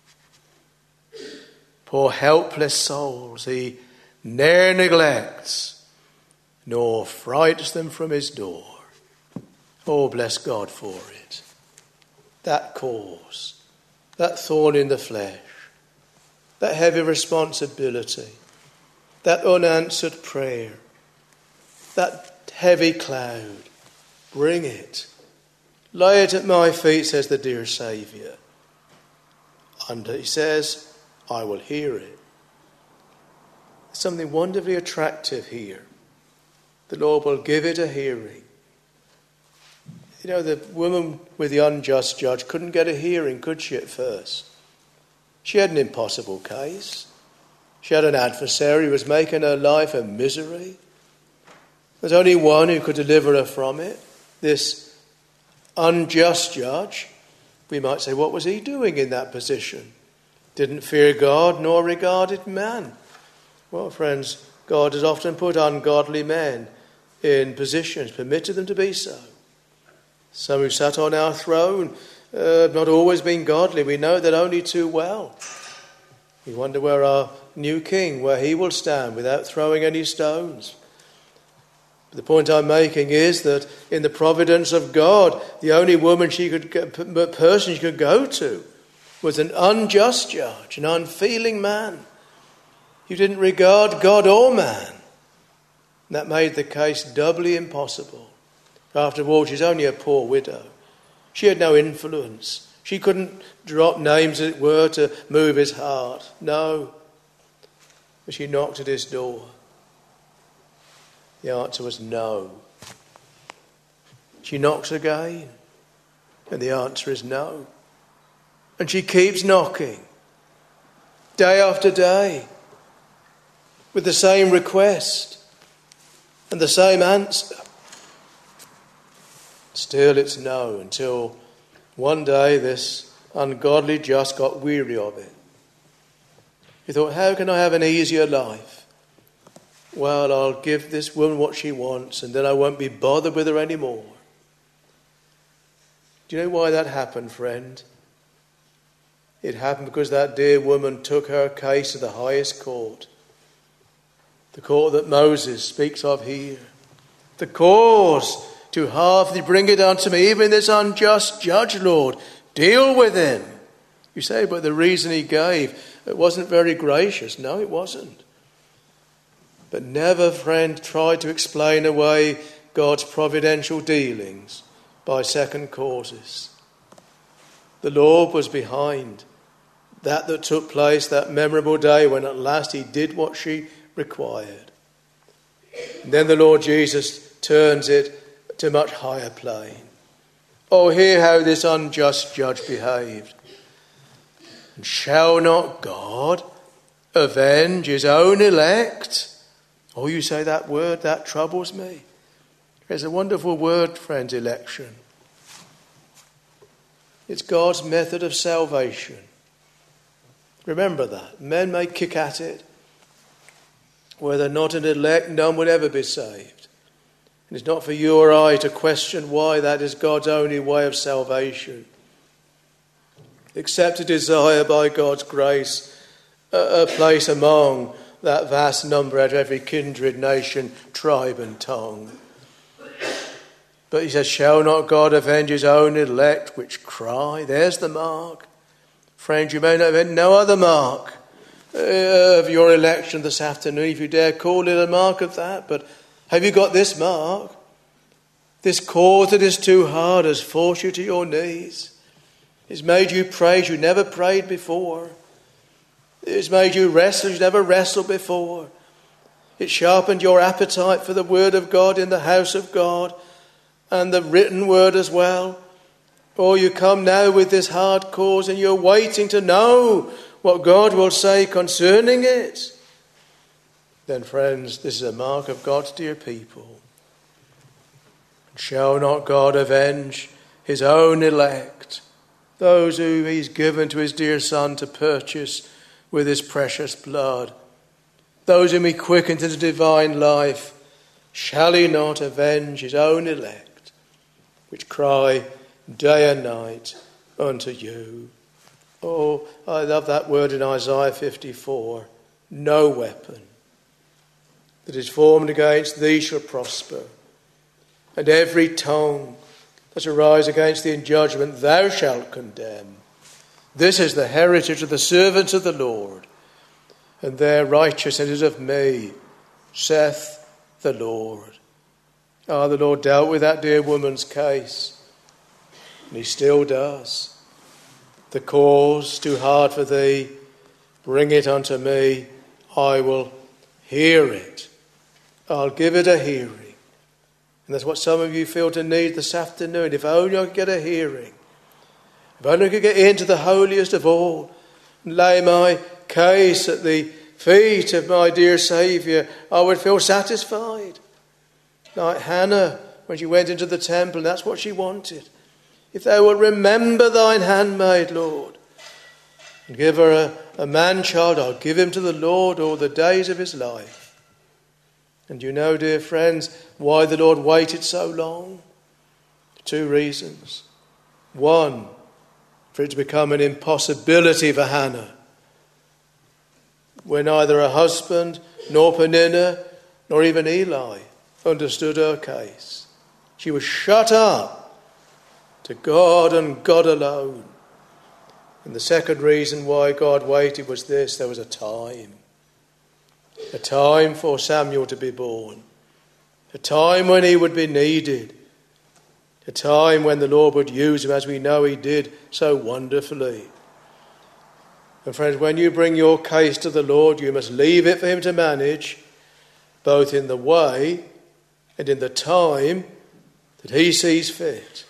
Poor helpless souls he ne'er neglects, nor frights them from his door. Oh, bless God for it. That cause, that thorn in the flesh, that heavy responsibility, that unanswered prayer, that heavy cloud, bring it. Lay it at my feet, says the dear Saviour. And he says, I will hear it. There's something wonderfully attractive here. The Lord will give it a hearing. You know, the woman with the unjust judge couldn't get a hearing, could she, at first? She had an impossible case. She had an adversary who was making her life a misery. There's only one who could deliver her from it, this unjust judge. We might say, what was he doing in that position? Didn't fear God nor regarded man. Well, friends, God has often put ungodly men in positions, permitted them to be so. Some who sat on our throne uh, have not always been godly. We know that only too well. We wonder where our new king, where he will stand without throwing any stones. But the point I'm making is that in the providence of God, the only woman she could, person she could go to was an unjust judge, an unfeeling man who didn't regard God or man. And that made the case doubly impossible. After all, she's only a poor widow. She had no influence. She couldn't drop names, as it were, to move his heart. No. But she knocked at his door. The answer was no. She knocks again, and the answer is no. And she keeps knocking, day after day, with the same request and the same answer. Still it's no, until one day this ungodly just got weary of it. He thought, how can I have an easier life? Well, I'll give this woman what she wants, and then I won't be bothered with her anymore. Do you know why that happened, friend? It happened because that dear woman took her case to the highest court. The court that Moses speaks of here. The cause to have thee, bring it unto me, even this unjust judge, Lord. Deal with him. You say, but the reason he gave, it wasn't very gracious. No, it wasn't. But never, friend, try to explain away God's providential dealings by second causes. The Lord was behind that that took place that memorable day when at last he did what she required. And then the Lord Jesus turns it to much higher plane. Oh, hear how this unjust judge behaved. And shall not God avenge his own elect? Oh, you say that word, that troubles me. It's a wonderful word, friends, election. It's God's method of salvation. Remember that. Men may kick at it. Were there not an elect, none would ever be saved. And it's not for you or I to question why that is God's only way of salvation. Except to desire by God's grace a, a place among that vast number out of every kindred, nation, tribe and tongue. But he says, shall not God avenge his own elect which cry? There's the mark. Friends, you may not have no other mark of your election this afternoon, if you dare call it a mark of that. But have you got this mark? This cause that is too hard has forced you to your knees. It's made you pray as you never prayed before. It's made you wrestle as you never wrestled before. It sharpened your appetite for the word of God in the house of God and the written word as well. Or you come now with this hard cause and you're waiting to know what God will say concerning it. Then, friends, this is a mark of God's dear people. Shall not God avenge his own elect, those who he's given to his dear Son to purchase with his precious blood, those whom he quickened into divine life? Shall he not avenge his own elect, which cry day and night unto you? Oh, I love that word in Isaiah fifty-four. No weapon that is formed against thee shall prosper, and every tongue that arise against thee in judgment thou shalt condemn. This is the heritage of the servants of the Lord, and their righteousness is of me, saith the Lord. Ah, the Lord dealt with that dear woman's case, and he still does. The cause too hard for thee, bring it unto me, I will hear it. I'll give it a hearing. And that's what some of you feel to need this afternoon. If only I could get a hearing. If only I could get into the holiest of all and lay my case at the feet of my dear Saviour, I would feel satisfied. Like Hannah, when she went into the temple, that's what she wanted. If thou wilt remember thine handmaid, Lord, and give her a, a man-child, I'll give him to the Lord all the days of his life. And you know, dear friends, why the Lord waited so long? Two reasons. One, for it to become an impossibility for Hannah, where neither her husband, nor Peninnah, nor even Eli understood her case. She was shut up to God and God alone. And the second reason why God waited was this: there was a time. A time for Samuel to be born. A time when he would be needed. A time when the Lord would use him, as we know he did so wonderfully. And friends, when you bring your case to the Lord, you must leave it for him to manage, both in the way and in the time that he sees fit.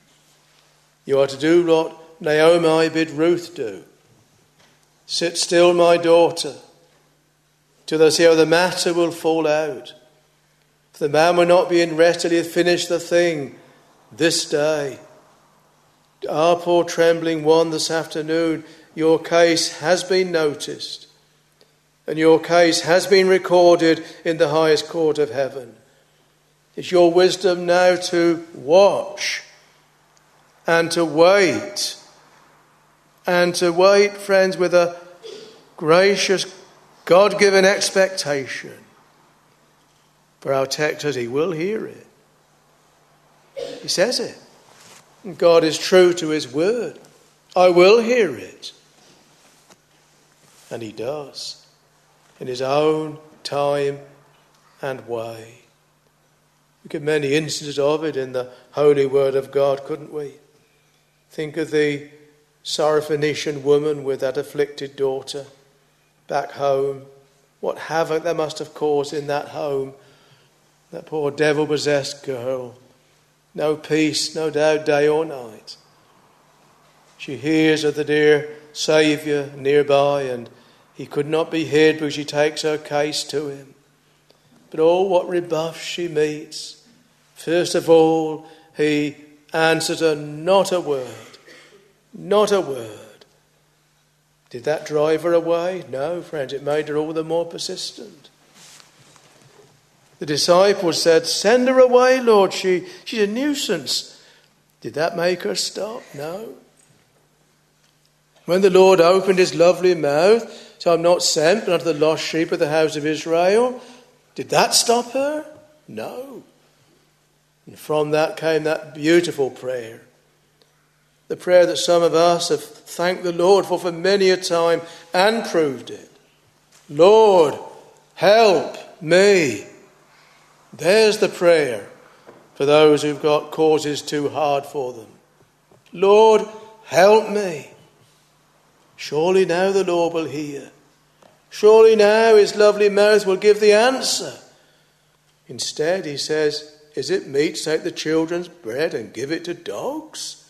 You are to do what Naomi bid Ruth do. Sit still, my daughter, till thou see how the matter will fall out. For the man will not be in rest till he hath finished the thing this day. Our poor trembling one this afternoon, your case has been noticed, and your case has been recorded in the highest court of heaven. It's your wisdom now to watch and to wait, and to wait, friends, with a gracious God-given expectation. For our text says he will hear it. He says it. And God is true to his word. I will hear it. And he does. In his own time and way. We get many instances of it in the holy word of God, couldn't we? Think of the Syrophoenician woman with that afflicted daughter back home. What havoc that must have caused in that home. That poor devil-possessed girl. No peace, no doubt, day or night. She hears of the dear Saviour nearby, and he could not be hid because she takes her case to him. But oh, what rebuffs she meets. First of all, he answers her not a word. Not a word. Did that drive her away? No, friends, it made her all the more persistent. The disciples said, send her away, Lord, she, she's a nuisance. Did that make her stop? No. When the Lord opened his lovely mouth, so I'm not sent but unto the lost sheep of the house of Israel, did that stop her? No. And from that came that beautiful prayer. The prayer that some of us have thanked the Lord for for many a time and proved it. Lord, help me. There's the prayer for those who've got causes too hard for them. Lord, help me. Surely now the Lord will hear. Surely now his lovely mouth will give the answer. Instead, he says, is it meet to take the children's bread and give it to dogs?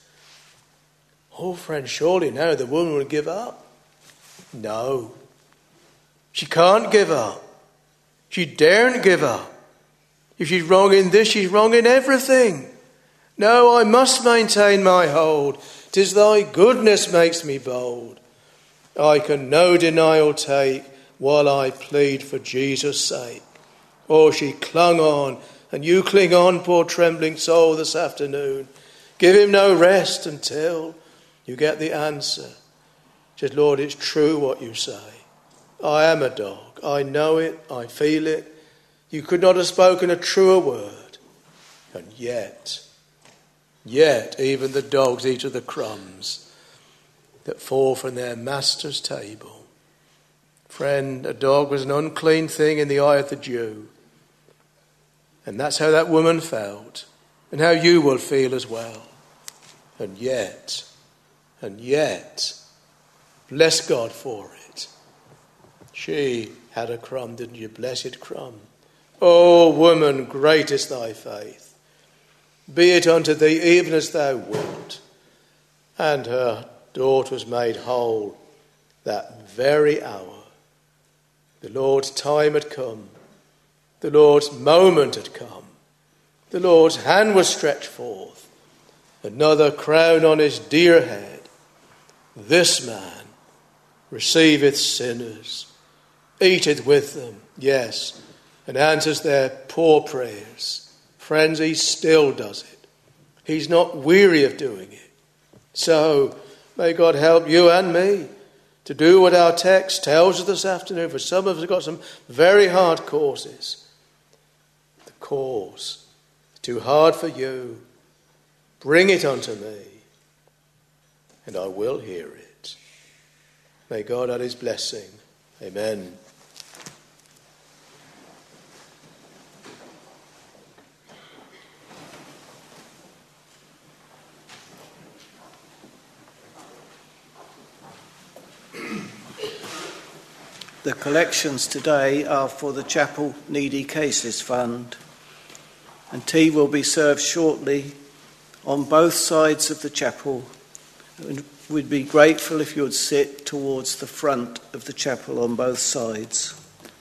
Oh, friend, surely now the woman will give up. No. She can't give up. She daren't give up. If she's wrong in this, she's wrong in everything. No, I must maintain my hold. 'Tis thy goodness makes me bold. I can no denial take while I plead for Jesus' sake. Oh, she clung on, and you cling on, poor trembling soul, this afternoon. Give him no rest until you get the answer. Says, Lord, it's true what you say. I am a dog. I know it. I feel it. You could not have spoken a truer word. And yet, yet even the dogs eat of the crumbs that fall from their master's table. Friend, a dog was an unclean thing in the eye of the Jew. And that's how that woman felt. And how you will feel as well. And yet, and yet, bless God for it. She had a crumb, didn't you? Blessed crumb. O woman, great is thy faith. Be it unto thee even as thou wilt. And her daughter was made whole that very hour. The Lord's time had come. The Lord's moment had come. The Lord's hand was stretched forth. Another crown on his dear head. This man receiveth sinners, eateth with them, yes, and answers their poor prayers. Friends, he still does it. He's not weary of doing it. So, may God help you and me to do what our text tells us this afternoon. For some of us have got some very hard causes. The cause is too hard for you. Bring it unto me, and I will hear it. May God add his blessing. Amen. The collections today are for the Chapel Needy Cases Fund, and tea will be served shortly on both sides of the chapel. And we'd be grateful if you would sit towards the front of the chapel on both sides.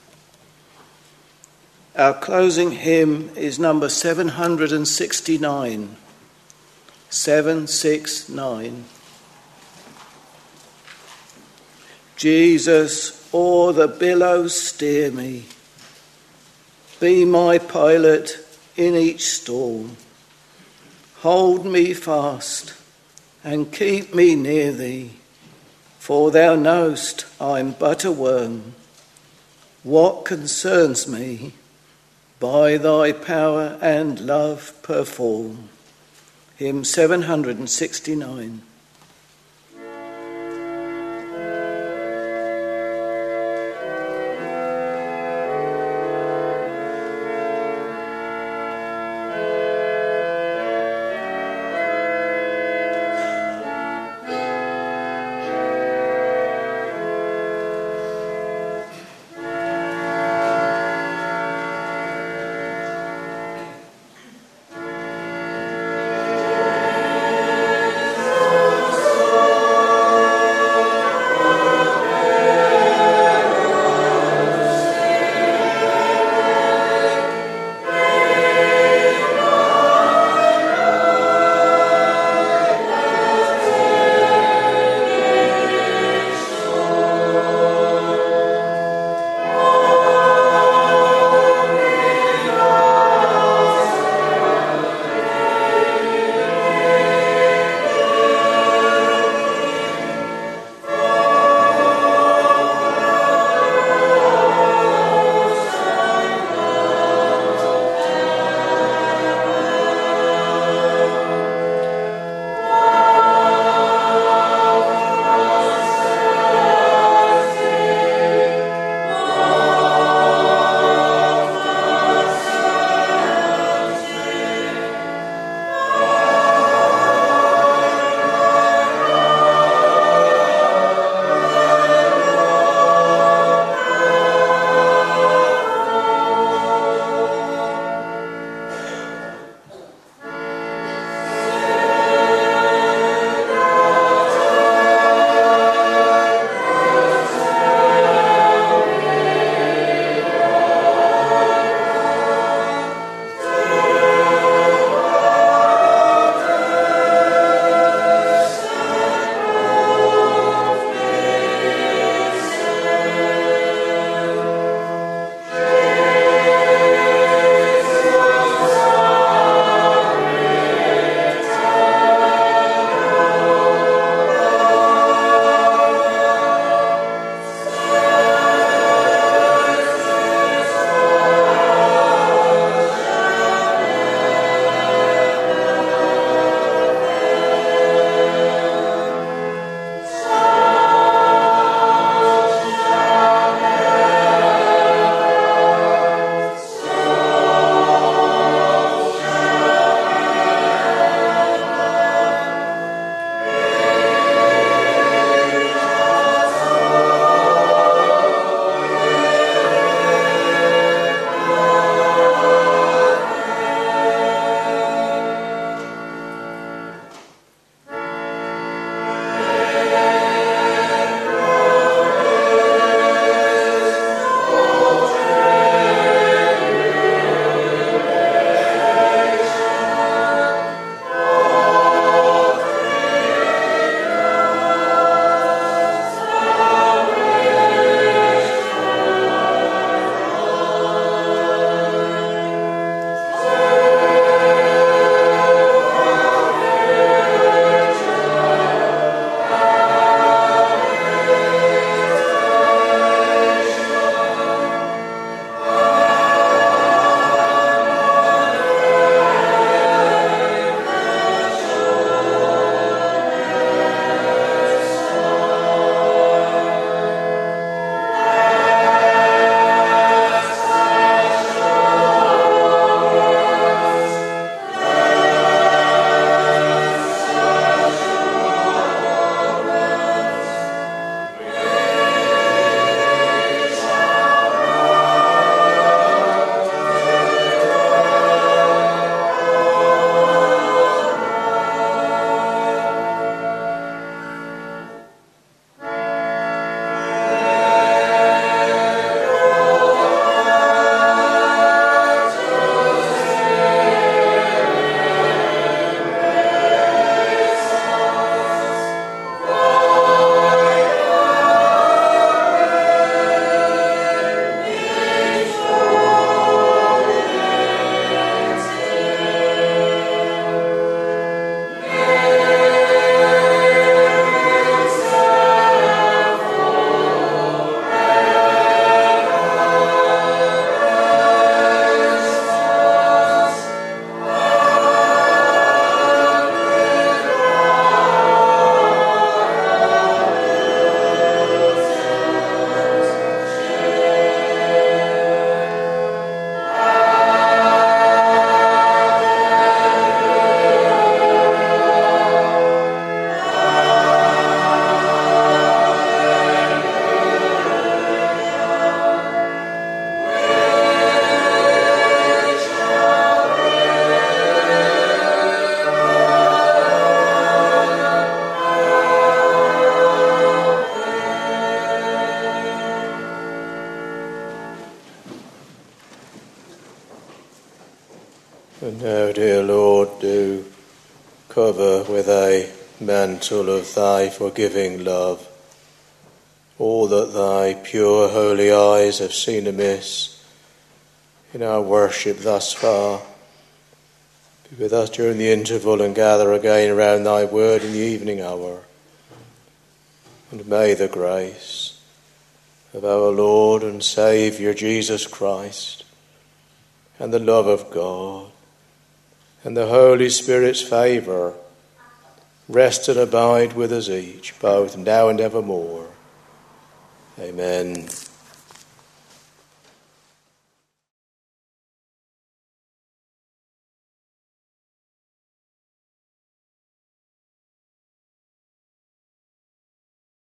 Our closing hymn is number seven hundred sixty-nine. seven six nine. Jesus, o'er the billows steer me. Be my pilot in each storm. Hold me fast and keep me near thee, for thou know'st I'm but a worm. What concerns me by thy power and love perform. Hymn seven hundred sixty-nine. Oh And now, dear Lord, do cover with a mantle of thy forgiving love all that thy pure holy eyes have seen amiss in our worship thus far. Be with us during the interval and gather again around thy word in the evening hour. And may the grace of our Lord and Saviour Jesus Christ and the love of God and the Holy Spirit's favour rest and abide with us each, both now and evermore. Amen.